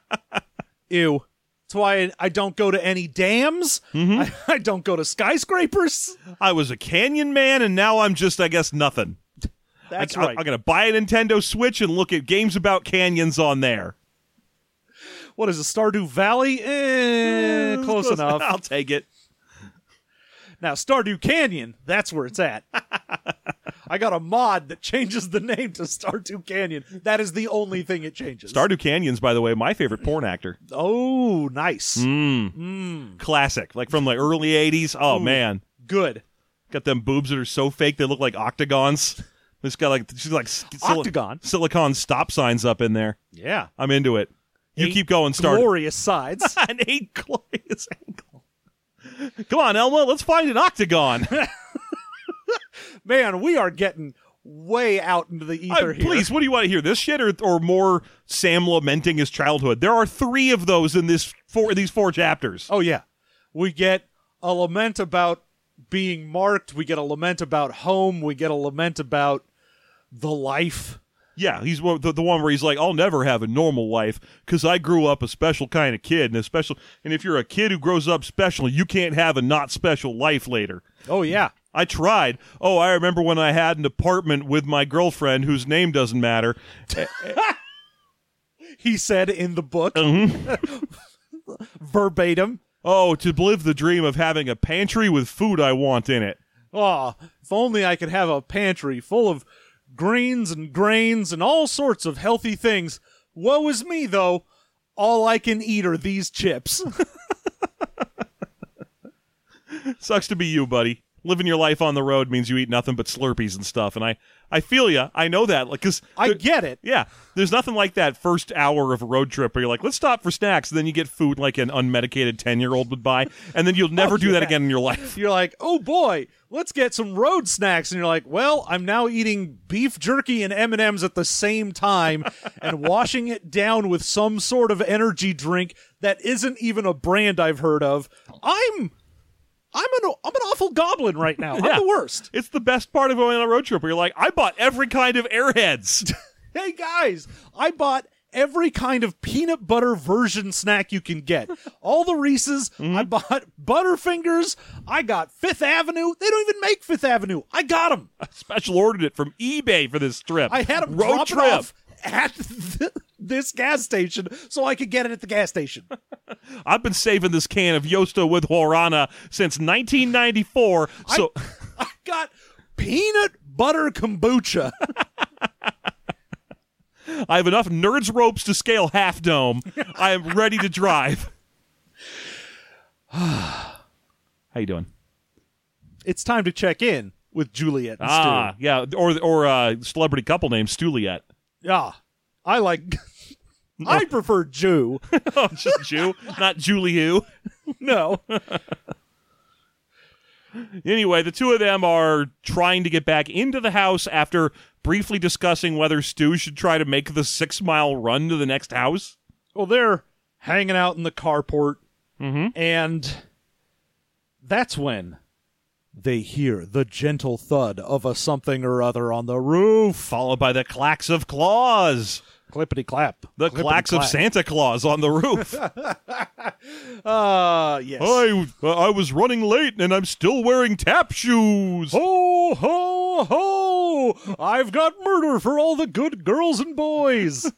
Ew. That's why I don't go to any dams. Mm-hmm. I don't go to skyscrapers. I was a canyon man, and now I'm just, I guess, nothing. That's right. right. I'm going to buy a Nintendo Switch and look at games about canyons on there. What is it, Stardew Valley? Close enough. I'll take it. Now, Stardew Canyon, that's where it's at. I got a mod that changes the name to Stardew Canyon. That is the only thing it changes. Stardew Canyon's, by the way, my favorite porn actor. Oh, nice. Classic. Like from the early 80s. Oh, man. Good. Got them boobs that are so fake they look like octagons. She's got Octagon? silicone stop signs up in there. Yeah. I'm into it. You 8 keep going, Stardew. glorious sides. An 8 glorious angle. Come on, Elma, let's find an octagon. Man, we are getting way out into the ether here. Please, what do you want to hear? This shit or more Sam lamenting his childhood? There are 3 of those in these 4 chapters. Oh, yeah. We get a lament about being marked. We get a lament about home. We get a lament about the life. Yeah, he's the one where he's like, I'll never have a normal life because I grew up a special kind of kid. And if you're a kid who grows up special, you can't have a not special life later. Oh, yeah. I tried. Oh, I remember when I had an apartment with my girlfriend whose name doesn't matter. He said in the book. Verbatim. Oh, to live the dream of having a pantry with food I want in it. Oh, if only I could have a pantry full of greens and grains and all sorts of healthy things. Woe is me, though. All I can eat are these chips. Sucks to be you, buddy. Living your life on the road means you eat nothing but Slurpees and stuff, and I feel ya. I know that, like, cause I get it. Yeah, there's nothing like that first hour of a road trip where you're like, let's stop for snacks, and then you get food like an unmedicated 10-year-old would buy, and then you'll never do that again in your life. You're like, oh boy, let's get some road snacks, and you're like, well, I'm now eating beef jerky and M&Ms at the same time, and washing it down with some sort of energy drink that isn't even a brand I've heard of. I'm an awful goblin right now. Yeah. I'm the worst. It's the best part of going on a road trip where you're like, I bought every kind of Airheads. Hey guys, I bought every kind of peanut butter version snack you can get. All the Reese's. I bought Butterfingers. I got Fifth Avenue. They don't even make Fifth Avenue. I got them. I special ordered it from eBay for this trip. I had them road drop trip. it off at this gas station so I could get it at the gas station. I've been saving this can of Yosta with Guarana since 1994. So I got peanut butter kombucha. I have enough Nerds ropes to scale Half Dome. I am ready to drive. How you doing? It's time to check in with Juliet and Stu. Yeah, or celebrity couple named Stuliet. Yeah, I prefer Jew. Oh, just Jew, not Juliu. No. Anyway, the two of them are trying to get back into the house after briefly discussing whether Stu should try to make the 6-mile run to the next house. Well, they're hanging out in the carport, and that's when they hear the gentle thud of a something or other on the roof. Followed by the clacks of claws. Clippity clap. The clacks of Santa Claus on the roof. Yes. I was running late and I'm still wearing tap shoes. Ho, ho, ho! I've got murder for all the good girls and boys.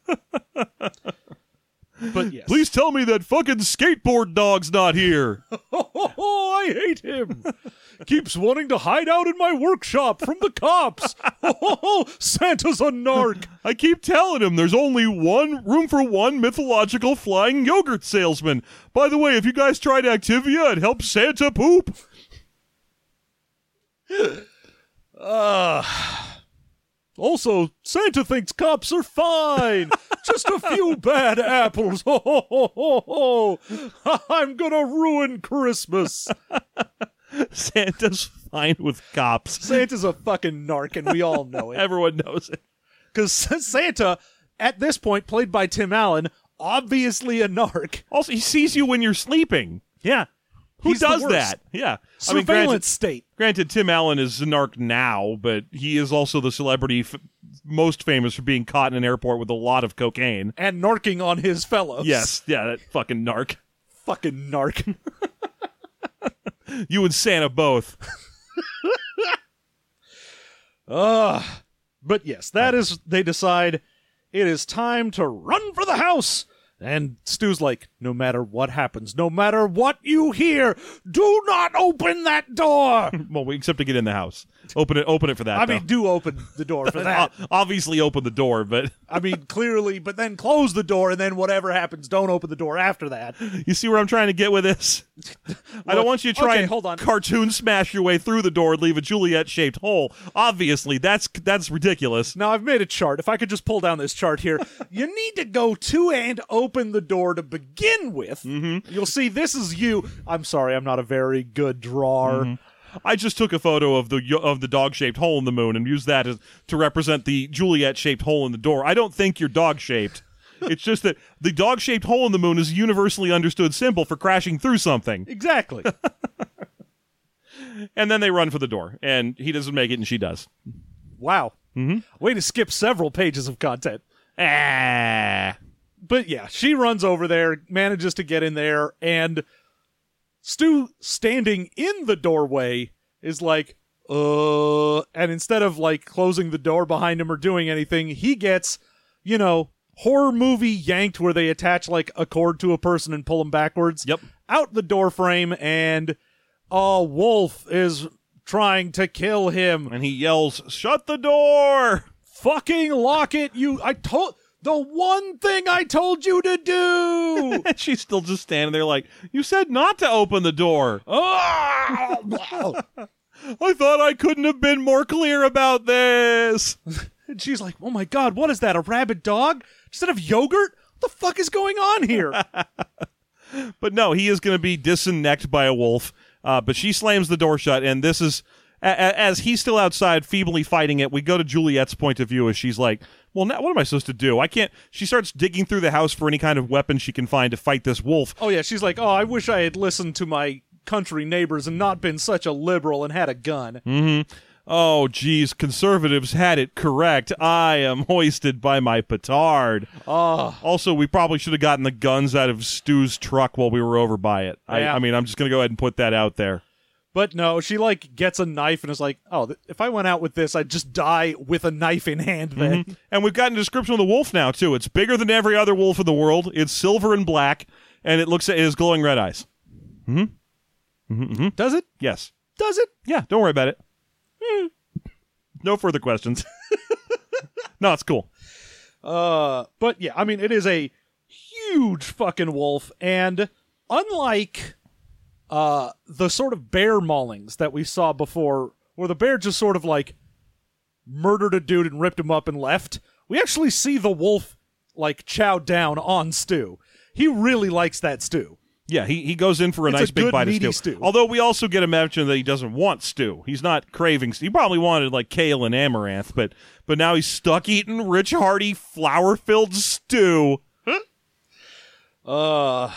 But yes. Please tell me that fucking skateboard dog's not here. Oh, I hate him. Keeps wanting to hide out in my workshop from the cops. Oh, Santa's a narc. I keep telling him there's only room for one mythological flying yogurt salesman. By the way, if you guys tried Activia, it helps Santa poop. Also, Santa thinks cops are fine. Just a few bad apples. Ho, ho, ho, ho, ho. I'm gonna ruin Christmas. Santa's fine with cops. Santa's a fucking narc, and we all know it. Everyone knows it. Because Santa, at this point, played by Tim Allen, obviously a narc. Also, he sees you when you're sleeping. Yeah. Who He's the does worst. that? Yeah. Surveillance state. Granted, Tim Allen is a narc now, but he is also the celebrity most famous for being caught in an airport with a lot of cocaine. And narking on his fellows. Yes. Yeah, that fucking narc. Fucking narc. You and Santa both. But yes, that is, they decide it is time to run for the house. And Stu's like, no matter what happens, no matter what you hear, do not open that door. Well, except to get in the house. Open it for that. I mean, do open the door for that. Obviously open the door, but I mean, clearly, but then close the door, and then whatever happens, don't open the door after that. you see where I'm trying to get with this? I don't want you to try and hold on. cartoon smash your way through the door and leave a Juliet-shaped hole. Obviously, that's ridiculous. Now, I've made a chart. If I could just pull down this chart here. You need to go to and open the door to begin with. Mm-hmm. You'll see this is you. I'm sorry, I'm not a very good drawer. Mm-hmm. I just took a photo of the dog-shaped hole in the moon and used that to represent the Juliet-shaped hole in the door. I don't think you're dog-shaped. It's just that the dog-shaped hole in the moon is a universally understood symbol for crashing through something. Exactly. And then they run for the door, and he doesn't make it, and she does. Wow. Mm-hmm. Way to skip several pages of content. Ah. But yeah, she runs over there, manages to get in there, and Stu, standing in the doorway, is like, and instead of like closing the door behind him or doing anything, he gets, horror movie yanked where they attach like a cord to a person and pull him backwards. Yep. Out the door frame, and a wolf is trying to kill him. And he yells, "Shut the door! Fucking lock it, the one thing I told you to do! And she's still just standing there like, you said not to open the door. Oh! I thought I couldn't have been more clear about this. And she's like, oh my god, what is that, a rabid dog? Instead of yogurt? What the fuck is going on here? But no, he is going to be disnecked by a wolf. But she slams the door shut, and this is as he's still outside feebly fighting it, we go to Juliet's point of view as she's like, well, now what am I supposed to do? I can't. She starts digging through the house for any kind of weapon she can find to fight this wolf. Oh, yeah, she's like, oh, I wish I had listened to my country neighbors and not been such a liberal and had a gun. Mm-hmm. Oh, geez, conservatives had it correct. I am hoisted by my petard. Also, we probably should have gotten the guns out of Stu's truck while we were over by it. Yeah. I mean, I'm just going to go ahead and put that out there. But no, she, like, gets a knife and is like, oh, if I went out with this, I'd just die with a knife in hand then. Mm-hmm. And we've gotten a description of the wolf now, too. It's bigger than every other wolf in the world. It's silver and black, and it has glowing red eyes. Mm-hmm. Mm-hmm. Mm-hmm. Does it? Yes. Does it? Yeah, don't worry about it. No further questions. No, it's cool. But yeah, I mean, it is a huge fucking wolf, and unlike the sort of bear maulings that we saw before, where the bear just sort of like murdered a dude and ripped him up and left, we actually see the wolf like chow down on Stu. He really likes that stew. Yeah, he goes in for a It's nice a big good, bite of meaty stew. stew. Although we also get a mention that he doesn't want stew. He's not craving stew. He probably wanted like kale and amaranth, but now he's stuck eating rich, hearty, flour-filled stew. I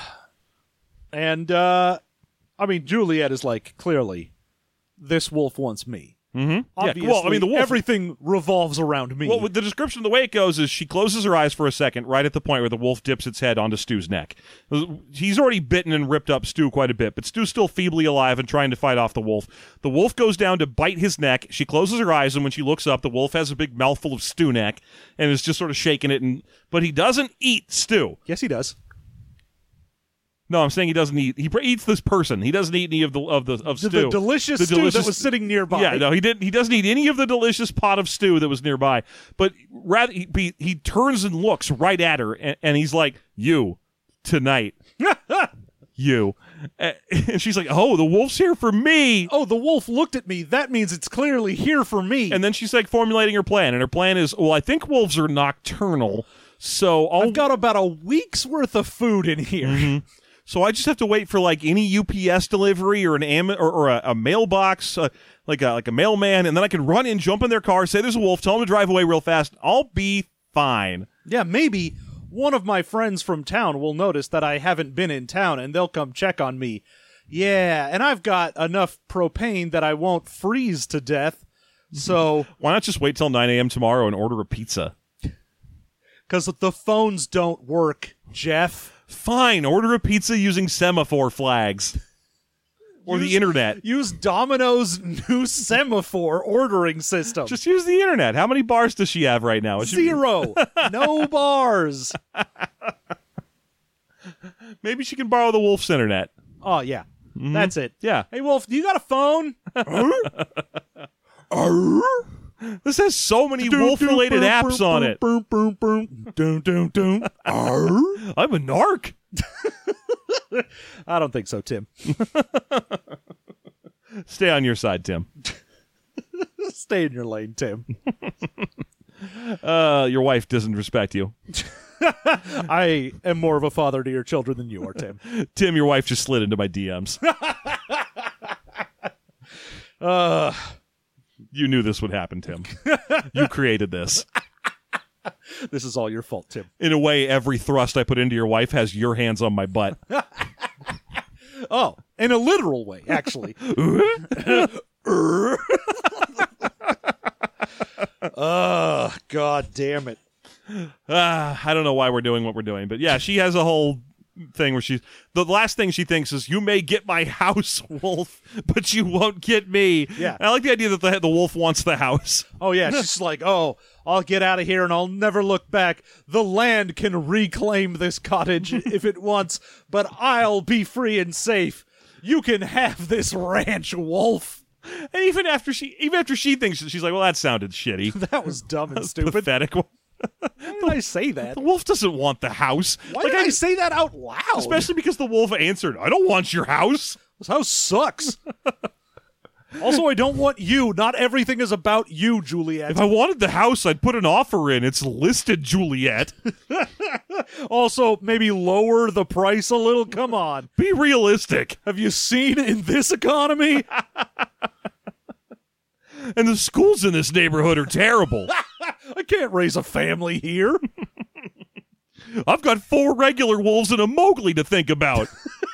mean, Juliet is like, clearly, this wolf wants me. Mm-hmm. Obviously, Yeah, well, I mean, the wolf, everything revolves around me. well, with the description, the way it goes is she closes her eyes for a second, right at the point where the wolf dips its head onto Stu's neck. He's already bitten and ripped up Stu quite a bit, but Stu's still feebly alive and trying to fight off the wolf. The wolf goes down to bite his neck. She closes her eyes, and when she looks up, the wolf has a big mouthful of stew neck and is just sort of shaking it. But he doesn't eat Stu. Yes, he does. No, I'm saying he doesn't eat. He eats this person. He doesn't eat any of stew. The delicious stew that was sitting nearby. Yeah, no, he didn't. He doesn't eat any of the delicious pot of stew that was nearby. But rather, he turns and looks right at her, and he's like, "You tonight, you." And she's like, "Oh, the wolf's here for me." Oh, the wolf looked at me. That means it's clearly here for me. And then she's like formulating her plan, and her plan is, well, I think wolves are nocturnal, so I've got about a week's worth of food in here. Mm-hmm. So I just have to wait for like any UPS delivery or a mailbox, like a mailman, and then I can run in, jump in their car, say there's a wolf, tell them to drive away real fast. I'll be fine. Yeah, maybe one of my friends from town will notice that I haven't been in town, and they'll come check on me. Yeah, and I've got enough propane that I won't freeze to death. So why not just wait till 9 a.m. tomorrow and order a pizza? Because the phones don't work, Jeff. Fine, order a pizza using semaphore flags. Or the internet. Use Domino's new semaphore ordering system. Just use the internet. How many bars does she have right now? 0. No bars. Maybe she can borrow the wolf's internet. Oh, yeah. Mm-hmm. That's it. Yeah. Hey, Wolf, do you got a phone? This has so many wolf-related apps on it. I'm a narc. I don't think so, Tim. Stay on your side, Tim. Stay in your lane, Tim. Your wife doesn't respect you. I am more of a father to your children than you are, Tim. Tim, your wife just slid into my DMs. You knew this would happen, Tim. You created this. This is all your fault, Tim. In a way, every thrust I put into your wife has your hands on my butt. Oh, in a literal way, actually. God damn it. I don't know why we're doing what we're doing, but yeah, she has a whole thing where the last thing she thinks is, you may get my house, wolf, but you won't get me. Yeah. And I like the idea that the wolf wants the house. Oh, yeah, she's like, oh, I'll get out of here and I'll never look back. The land can reclaim this cottage if it wants, but I'll be free and safe. You can have this ranch, wolf. And even after she thinks, she's like, well, that sounded shitty. That was dumb and stupid. Pathetic. Why did I say that? The wolf doesn't want the house. Why did I say that out loud? Especially because the wolf answered, I don't want your house. This house sucks. Also, I don't want you. Not everything is about you, Juliet. If I wanted the house, I'd put an offer in. It's listed, Juliet. Also, maybe lower the price a little. Come on. Be realistic. Have you seen in this economy? And the schools in this neighborhood are terrible. I can't raise a family here. I've got 4 regular wolves and a Mowgli to think about.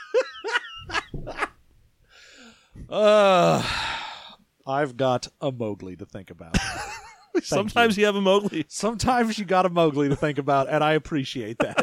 I've got a Mowgli to think about. Sometimes you have a Mowgli. Sometimes you got a Mowgli to think about, and I appreciate that.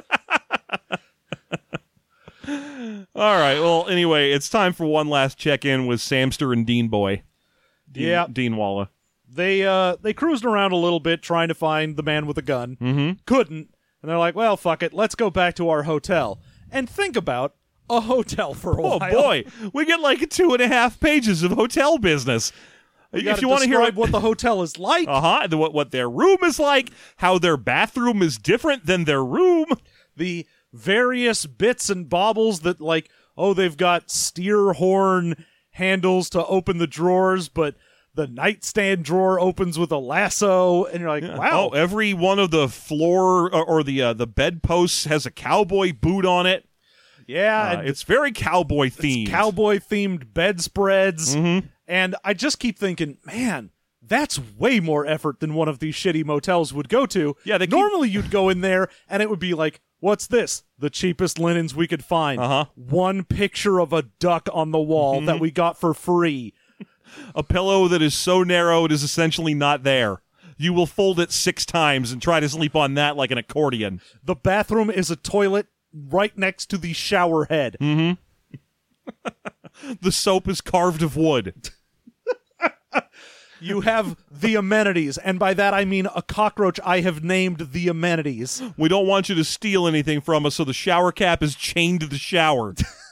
All right. Well, anyway, it's time for one last check-in with Samster and Dean Boy. Dean Walla. They cruised around a little bit trying to find the man with the gun. Mm-hmm. Couldn't. And they're like, well, fuck it. Let's go back to our hotel. And think about a hotel for a while. Oh, boy. We get like 2.5 pages of hotel business. If you want to hear what the hotel is like. What their room is like, how their bathroom is different than their room. The various bits and baubles that, like, they've got steer horn handles to open the drawers, but the nightstand drawer opens with a lasso, and you're like, wow. Oh, every one of the floor or the bedposts has a cowboy boot on it. Yeah. It's very cowboy themed. Cowboy-themed bedspreads. Mm-hmm. And I just keep thinking, man, that's way more effort than one of these shitty motels would go to. Yeah, Normally you'd go in there, and it would be like, what's this? The cheapest linens we could find. One picture of a duck on the wall that we got for free. A pillow that is so narrow it is essentially not there. You will fold it 6 times and try to sleep on that like an accordion. The bathroom is a toilet right next to the shower head. Mm-hmm. The soap is carved of wood. You have the amenities, and by that I mean a cockroach I have named the amenities. We don't want you to steal anything from us, so the shower cap is chained to the shower.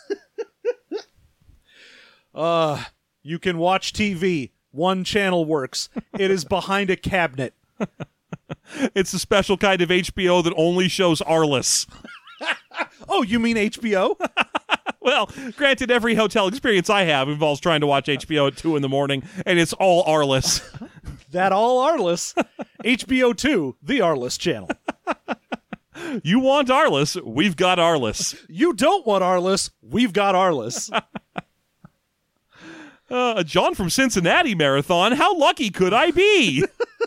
You can watch TV. One channel works. It is behind a cabinet. It's a special kind of HBO that only shows Arliss. Oh, you mean HBO? Well, granted, every hotel experience I have involves trying to watch HBO at 2 a.m, and it's all Arliss. That all Arliss. HBO 2, the Arliss channel. You want Arliss, we've got Arliss. You don't want Arliss, we've got Arliss. John from Cincinnati Marathon, how lucky could I be?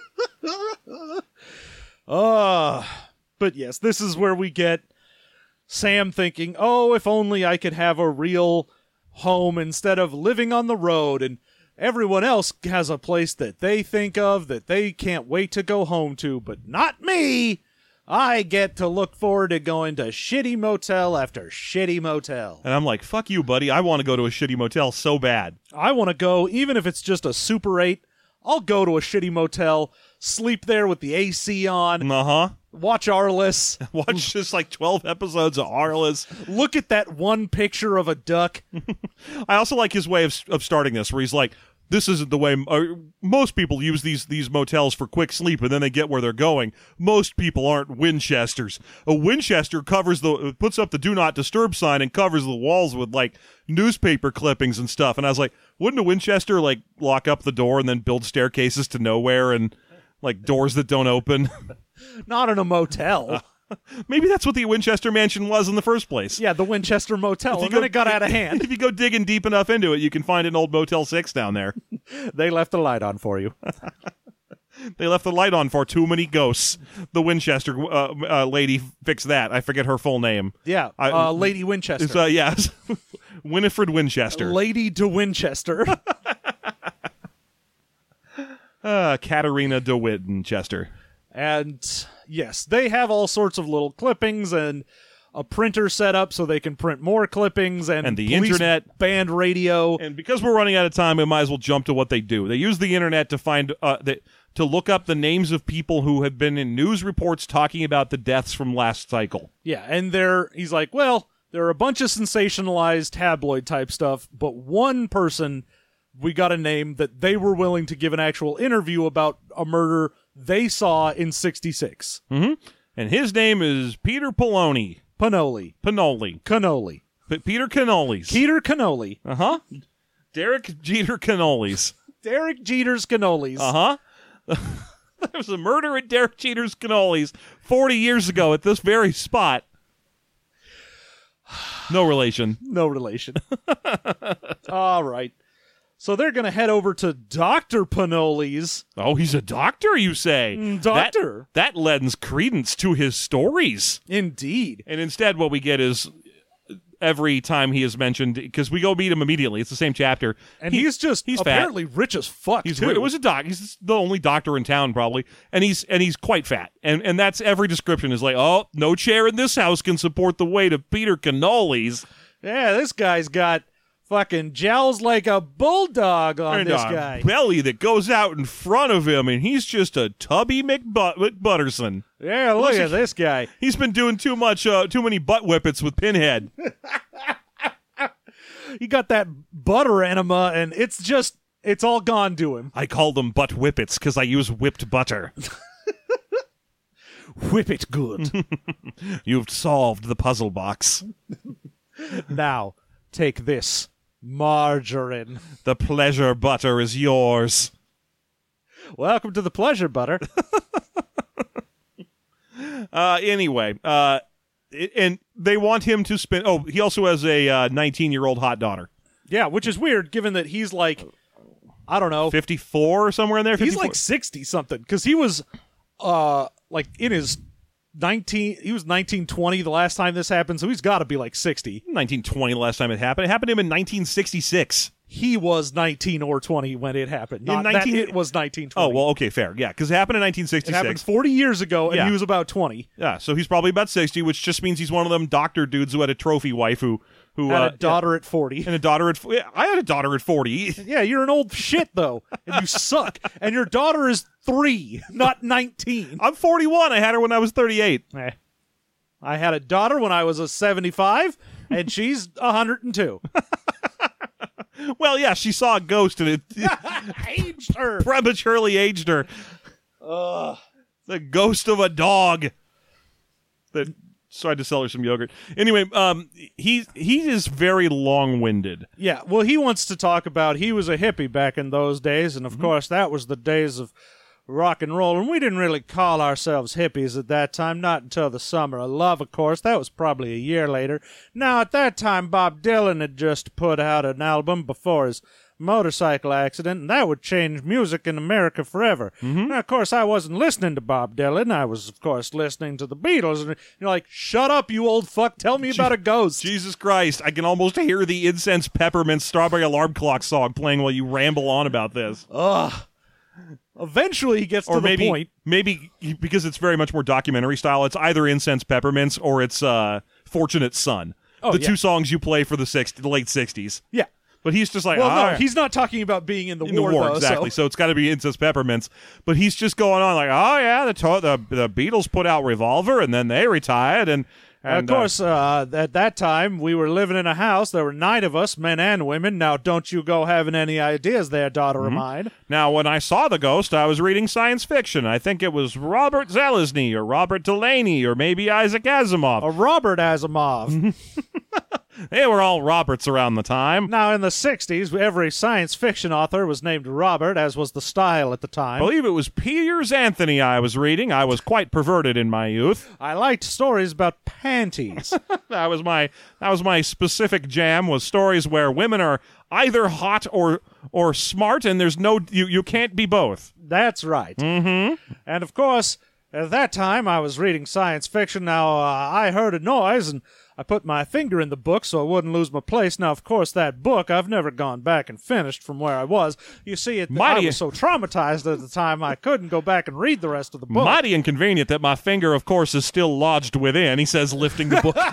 But yes, this is where we get Sam thinking, if only I could have a real home instead of living on the road, and everyone else has a place that they think of that they can't wait to go home to, but not me. I get to look forward to going to shitty motel after shitty motel. And I'm like, fuck you, buddy. I want to go to a shitty motel so bad. I want to go, even if it's just a Super 8, I'll go to a shitty motel, sleep there with the AC on. Watch Arliss. Watch just like 12 episodes of Arliss. Look at that one picture of a duck. I also like his way of starting this, where he's like, this isn't the way most people use these motels for quick sleep, and then they get where they're going. Most people aren't Winchesters. A Winchester puts up the do not disturb sign and covers the walls with like newspaper clippings and stuff. And I was like, wouldn't a Winchester like lock up the door and then build staircases to nowhere and like doors that don't open? Not in a motel. Maybe that's what the Winchester Mansion was in the first place. Yeah, the Winchester Motel, and then it got out of hand. If you go digging deep enough into it, you can find an old Motel 6 down there. They left the light on for you. They left the light on for too many ghosts. The Winchester lady fixed that. I forget her full name. Yeah, Lady Winchester. Yes. Winifred Winchester. Lady de Winchester. Katarina de Winchester. And yes, they have all sorts of little clippings and a printer set up so they can print more clippings and the internet, band radio. And because we're running out of time, we might as well jump to what they do. They use the internet to find to look up the names of people who have been in news reports talking about the deaths from last cycle. Yeah, and he's like, well, there are a bunch of sensationalized tabloid type stuff, but one person we got a name that they were willing to give an actual interview about a murder they saw in 66. Mm-hmm. And his name is Peter Panoli. Peter Cannoli. Peter Cannoli. Uh-huh. Derek Jeter Cannolis. Derek Jeter's Cannolis. Uh-huh. There was a murder at Derek Jeter's Cannolis 40 years ago at this very spot. No relation. No relation. All right. So they're going to head over to Dr. Panoli's. Oh, he's a doctor, you say? Doctor. That lends credence to his stories. Indeed. And instead what we get is every time he is mentioned, because we go meet him immediately. It's the same chapter. And he's apparently fat. rich as fuck, too. It was a doc. He's the only doctor in town, probably. And he's quite fat. And that's every description is like, oh, no chair in this house can support the weight of Peter Cannolis. Yeah, this guy's got fucking jowls like a bulldog on And this a guy. belly that goes out in front of him, and he's just a tubby McButterson. Yeah, look at this guy. He's been doing too many butt whippets with Pinhead. He got that butter enema, and it's all gone to him. I call them butt whippets because I use whipped butter. Whip it good. You've solved the puzzle box. Now, take this. Margarine. The pleasure butter is yours. Welcome to the pleasure butter. Anyway, and they want him to spend... Oh, he also has a 19-year-old hot daughter. Yeah, which is weird given that he's like, I don't know. 54 or somewhere in there? 54? He's like 60-something because he was like in his 1920 the last time this happened, so he's got to be like 60. 1920 the last time it happened. It happened to him in 1966. He was 19 or 20 when it happened. Not that it was 1920. Oh, well, okay, fair. Yeah, because it happened in 1966. It happened 40 years ago, and Yeah. he was about 20. Yeah, so he's probably about 60, which just means he's one of them doctor dudes who had a trophy wife who Had a daughter at 40. and a daughter at... I had a daughter at 40. Yeah, you're an old shit, though, and you suck. And your daughter is 3, not 19. I'm 41. I had her when I was 38. I had a daughter when I was a 75, and she's 102. Well, yeah, she saw a ghost and it Aged her. prematurely aged her. The ghost of a dog that tried to sell her some yogurt. Anyway, he is very long-winded. Yeah, well, he wants to talk about he was a hippie back in those days, and of course that was the days of rock and roll, and we didn't really call ourselves hippies at that time, not until the Summer of Love, of course. That was probably a year later. Now, at that time, Bob Dylan had just put out an album before his motorcycle accident, and that would change music in America forever. Now, of course, I wasn't listening to Bob Dylan. I was, of course, listening to the Beatles, and you're like, shut up, you old fuck, tell me about a ghost. Jesus Christ, I can almost hear the Incense Peppermint Strawberry Alarm Clock song playing while you ramble on about this. Eventually, he gets to the point. Maybe because it's very much more documentary style, it's either Incense Peppermints or it's Fortunate Son. The two songs you play for the late 60s. Yeah. But he's just like, Well, no, he's not talking about being in the war, though. Exactly. So it's got to be Incense Peppermints. But he's just going on like, oh, yeah, the Beatles put out Revolver, and then they retired, and of course, at that time, we were living in a house. There were 9 of us, men and women. Now, don't you go having any ideas there, daughter of mine. Now, when I saw the ghost, I was reading science fiction. I think it was Robert Zelazny or Robert Delaney or maybe Isaac Asimov. A Robert Asimov. They were all Roberts around the time. Now, in the 60s, every science fiction author was named Robert, as was the style at the time. I believe it was Piers Anthony I was reading. I was quite perverted in my youth. I liked stories about panties. That was my specific jam, was stories where women are either hot or smart, and there's no you can't be both. That's right. And of course, at that time, I was reading science fiction. Now, I heard a noise, and I put my finger in the book so I wouldn't lose my place. Now, of course, that book, I've never gone back and finished from where I was. You see, I was so traumatized at the time, I couldn't go back and read the rest of the book. Mighty inconvenient that my finger, of course, is still lodged within, he says, lifting the book.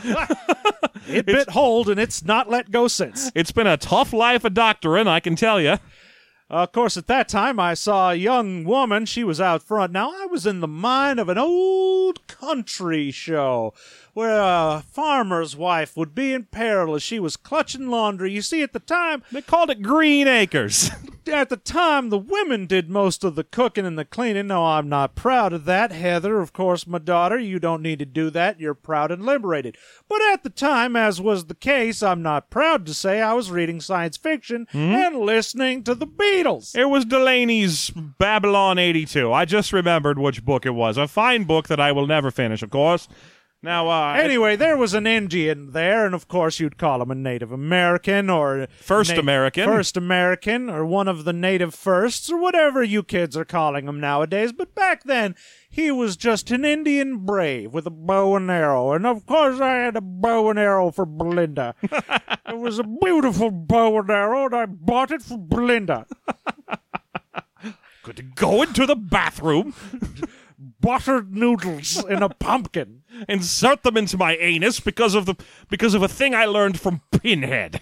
It bit hold, and it's not let go since. It's been a tough life of doctoring, I can tell you. Of course, at that time, I saw a young woman. She was out front. Now, I was in the mind of an old country show where a farmer's wife would be in peril as she was clutching laundry. You see, at the time... They called it Green Acres. At the time, the women did most of the cooking and the cleaning. No, I'm not proud of that. Heather, of course, my daughter, you don't need to do that. You're proud and liberated. But at the time, as was the case, I'm not proud to say I was reading science fiction and listening to the Beatles. It was Delaney's Babylon 82. I just remembered which book it was. A fine book that I will never finish, of course. Now, Anyway, there was an Indian there, and of course you'd call him a Native American or First American, or one of the Native Firsts, or whatever you kids are calling him nowadays. But back then, he was just an Indian brave with a bow and arrow, and of course I had a bow and arrow for Belinda. It was a beautiful bow and arrow, and I bought it for Belinda. Good to go into the bathroom, Buttered noodles in a pumpkin. insert them into my anus because of a thing I learned from Pinhead.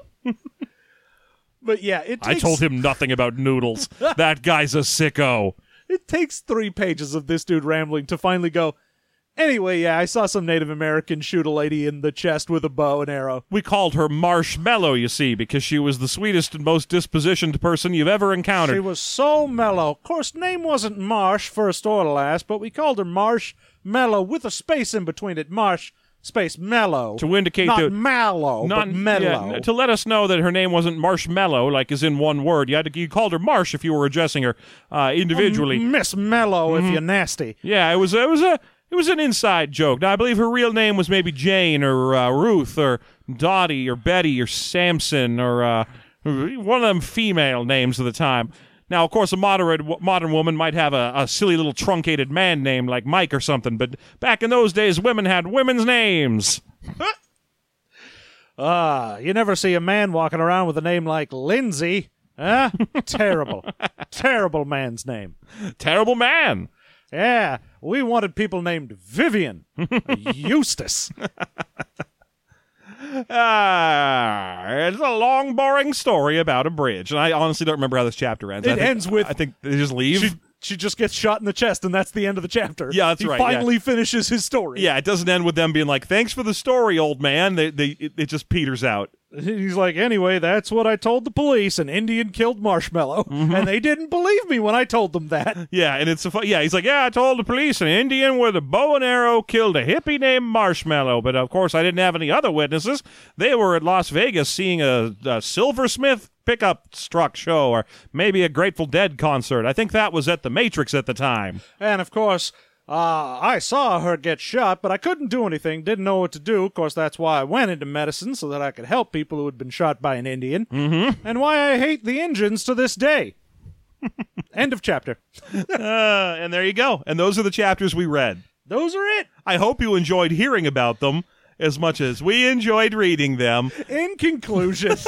But yeah, I told him nothing about noodles. That guy's a sicko. It takes 3 pages of this dude rambling to finally go, anyway, yeah, I saw some Native American shoot a lady in the chest with a bow and arrow. We called her Marshmallow, you see, because she was the sweetest and most dispositioned person you've ever encountered. She was so mellow. Of course, name wasn't Marsh, first or last, but we called her Marshmallow with a space in between it. Marsh, space, mellow. To indicate not that... mallow, but mellow. Yeah, to let us know that her name wasn't Marshmallow, like as in one word. You called her Marsh if you were addressing her individually. Miss Mellow, if you're nasty. Yeah, it was an inside joke. Now, I believe her real name was maybe Jane or Ruth or Dottie or Betty or Samson or one of them female names of the time. Now, of course, a modern woman might have a silly little truncated man name like Mike or something, but back in those days, women had women's names. You never see a man walking around with a name like Lindsay. Huh? Terrible. Terrible man's name. Terrible man. Yeah, we wanted people named Vivian, Eustace. It's a long, boring story about a bridge, and I honestly don't remember how this chapter ends. It ends with... I think they just leave. She just gets shot in the chest, and that's the end of the chapter. Yeah, that's right. He finally finishes his story. Yeah, it doesn't end with them being like, thanks for the story, old man. It just peters out. He's like, anyway, that's what I told the police. An Indian killed Marshmallow, and they didn't believe me when I told them that. Yeah, and he's like, I told the police an Indian with a bow and arrow killed a hippie named Marshmallow, but of course I didn't have any other witnesses. They were at Las Vegas seeing a Silversmith pickup truck show, or maybe a Grateful Dead concert. I think that was at the Matrix at the time. And of course, I saw her get shot, but I couldn't do anything, didn't know what to do. Of course, that's why I went into medicine, so that I could help people who had been shot by an Indian. Mm-hmm. And why I hate the Indians to this day. End of chapter. And there you go. And those are the chapters we read. Those are it. I hope you enjoyed hearing about them as much as we enjoyed reading them. In conclusion...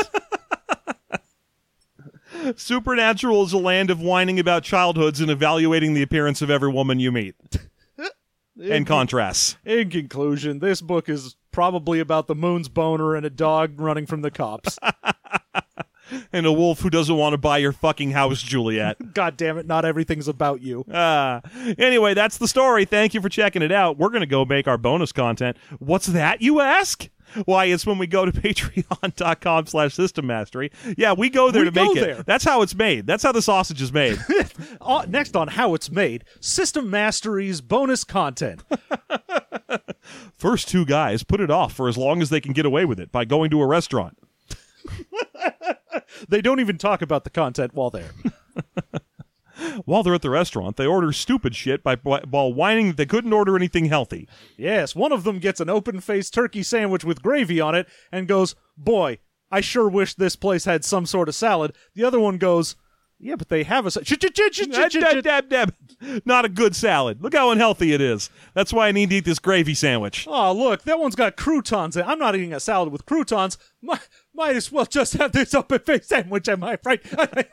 Supernatural is a land of whining about childhoods and evaluating the appearance of every woman you meet. And contrasts. In conclusion, this book is probably about the moon's boner and a dog running from the cops. And a wolf who doesn't want to buy your fucking house, Juliet. God damn it, not everything's about you. Anyway, that's the story. Thank you for checking it out. We're going to go make our bonus content. What's that, you ask? Why, it's when we go to patreon.com/systemmastery. Yeah, we go there to make it. That's how it's made. That's how the sausage is made. Next on How It's Made, System Mastery's bonus content. First 2 guys put it off for as long as they can get away with it by going to a restaurant. They don't even talk about the content while there. While they're at the restaurant, they order stupid shit while whining that they couldn't order anything healthy. Yes, one of them gets an open-faced turkey sandwich with gravy on it and goes, boy, I sure wish this place had some sort of salad. The other one goes, yeah, but they have a salad. Not a good salad. Look how unhealthy it is. That's why I need to eat this gravy sandwich. Oh, look, that one's got croutons in it. I'm not eating a salad with croutons. Might as well just have this open-faced sandwich, am I right?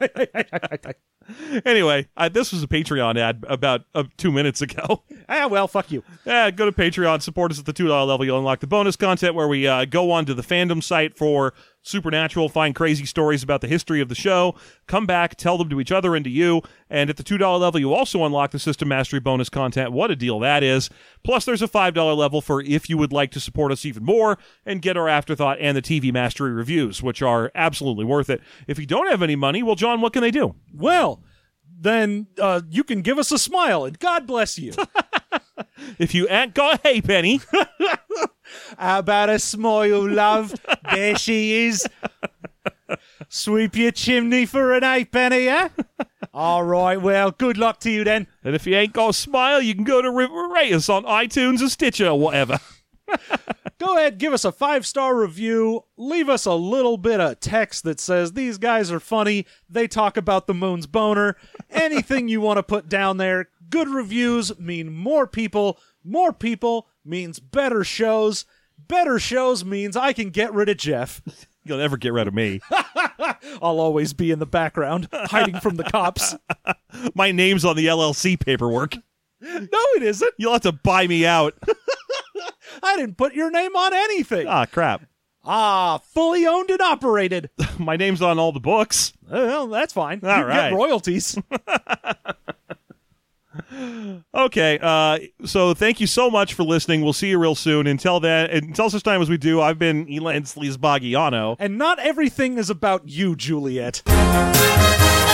Anyway, this was a Patreon ad about 2 minutes ago. Well, fuck you. Go to Patreon, support us at the $2 level. You'll unlock the bonus content where we go onto the fandom site for Supernatural, find crazy stories about the history of the show, come back, tell them to each other and to you, and at the $2 level, you also unlock the System Mastery bonus content. What a deal that is. Plus, there's a $5 level for if you would like to support us even more and get our Afterthought and the TV Mastery reviews, which are absolutely worth it. If you don't have any money, well, John, what can they do? Well, then you can give us a smile, and God bless you. If you ain't got a halfpenny. How about a smile, love? There she is. Sweep your chimney for an halfpenny, huh? All right, well, good luck to you then. And if you ain't got a smile, you can go to rate us on iTunes or Stitcher or whatever. Go ahead, give us a 5-star review. Leave us a little bit of text that says, these guys are funny. They talk about the moon's boner. Anything you want to put down there. Good reviews mean more people. More people means better shows. Better shows means I can get rid of Jeff. You'll never get rid of me. I'll always be in the background, hiding from the cops. My name's on the LLC paperwork. No, it isn't. You'll have to buy me out. I didn't put your name on anything. Ah, crap. Fully owned and operated. My name's on all the books. Well, that's fine. All you right. get royalties. Okay, so thank you so much for listening. We'll see you real soon. Until such time as we do, I've been Elan Sleazbagiano. And not everything is about you, Juliet.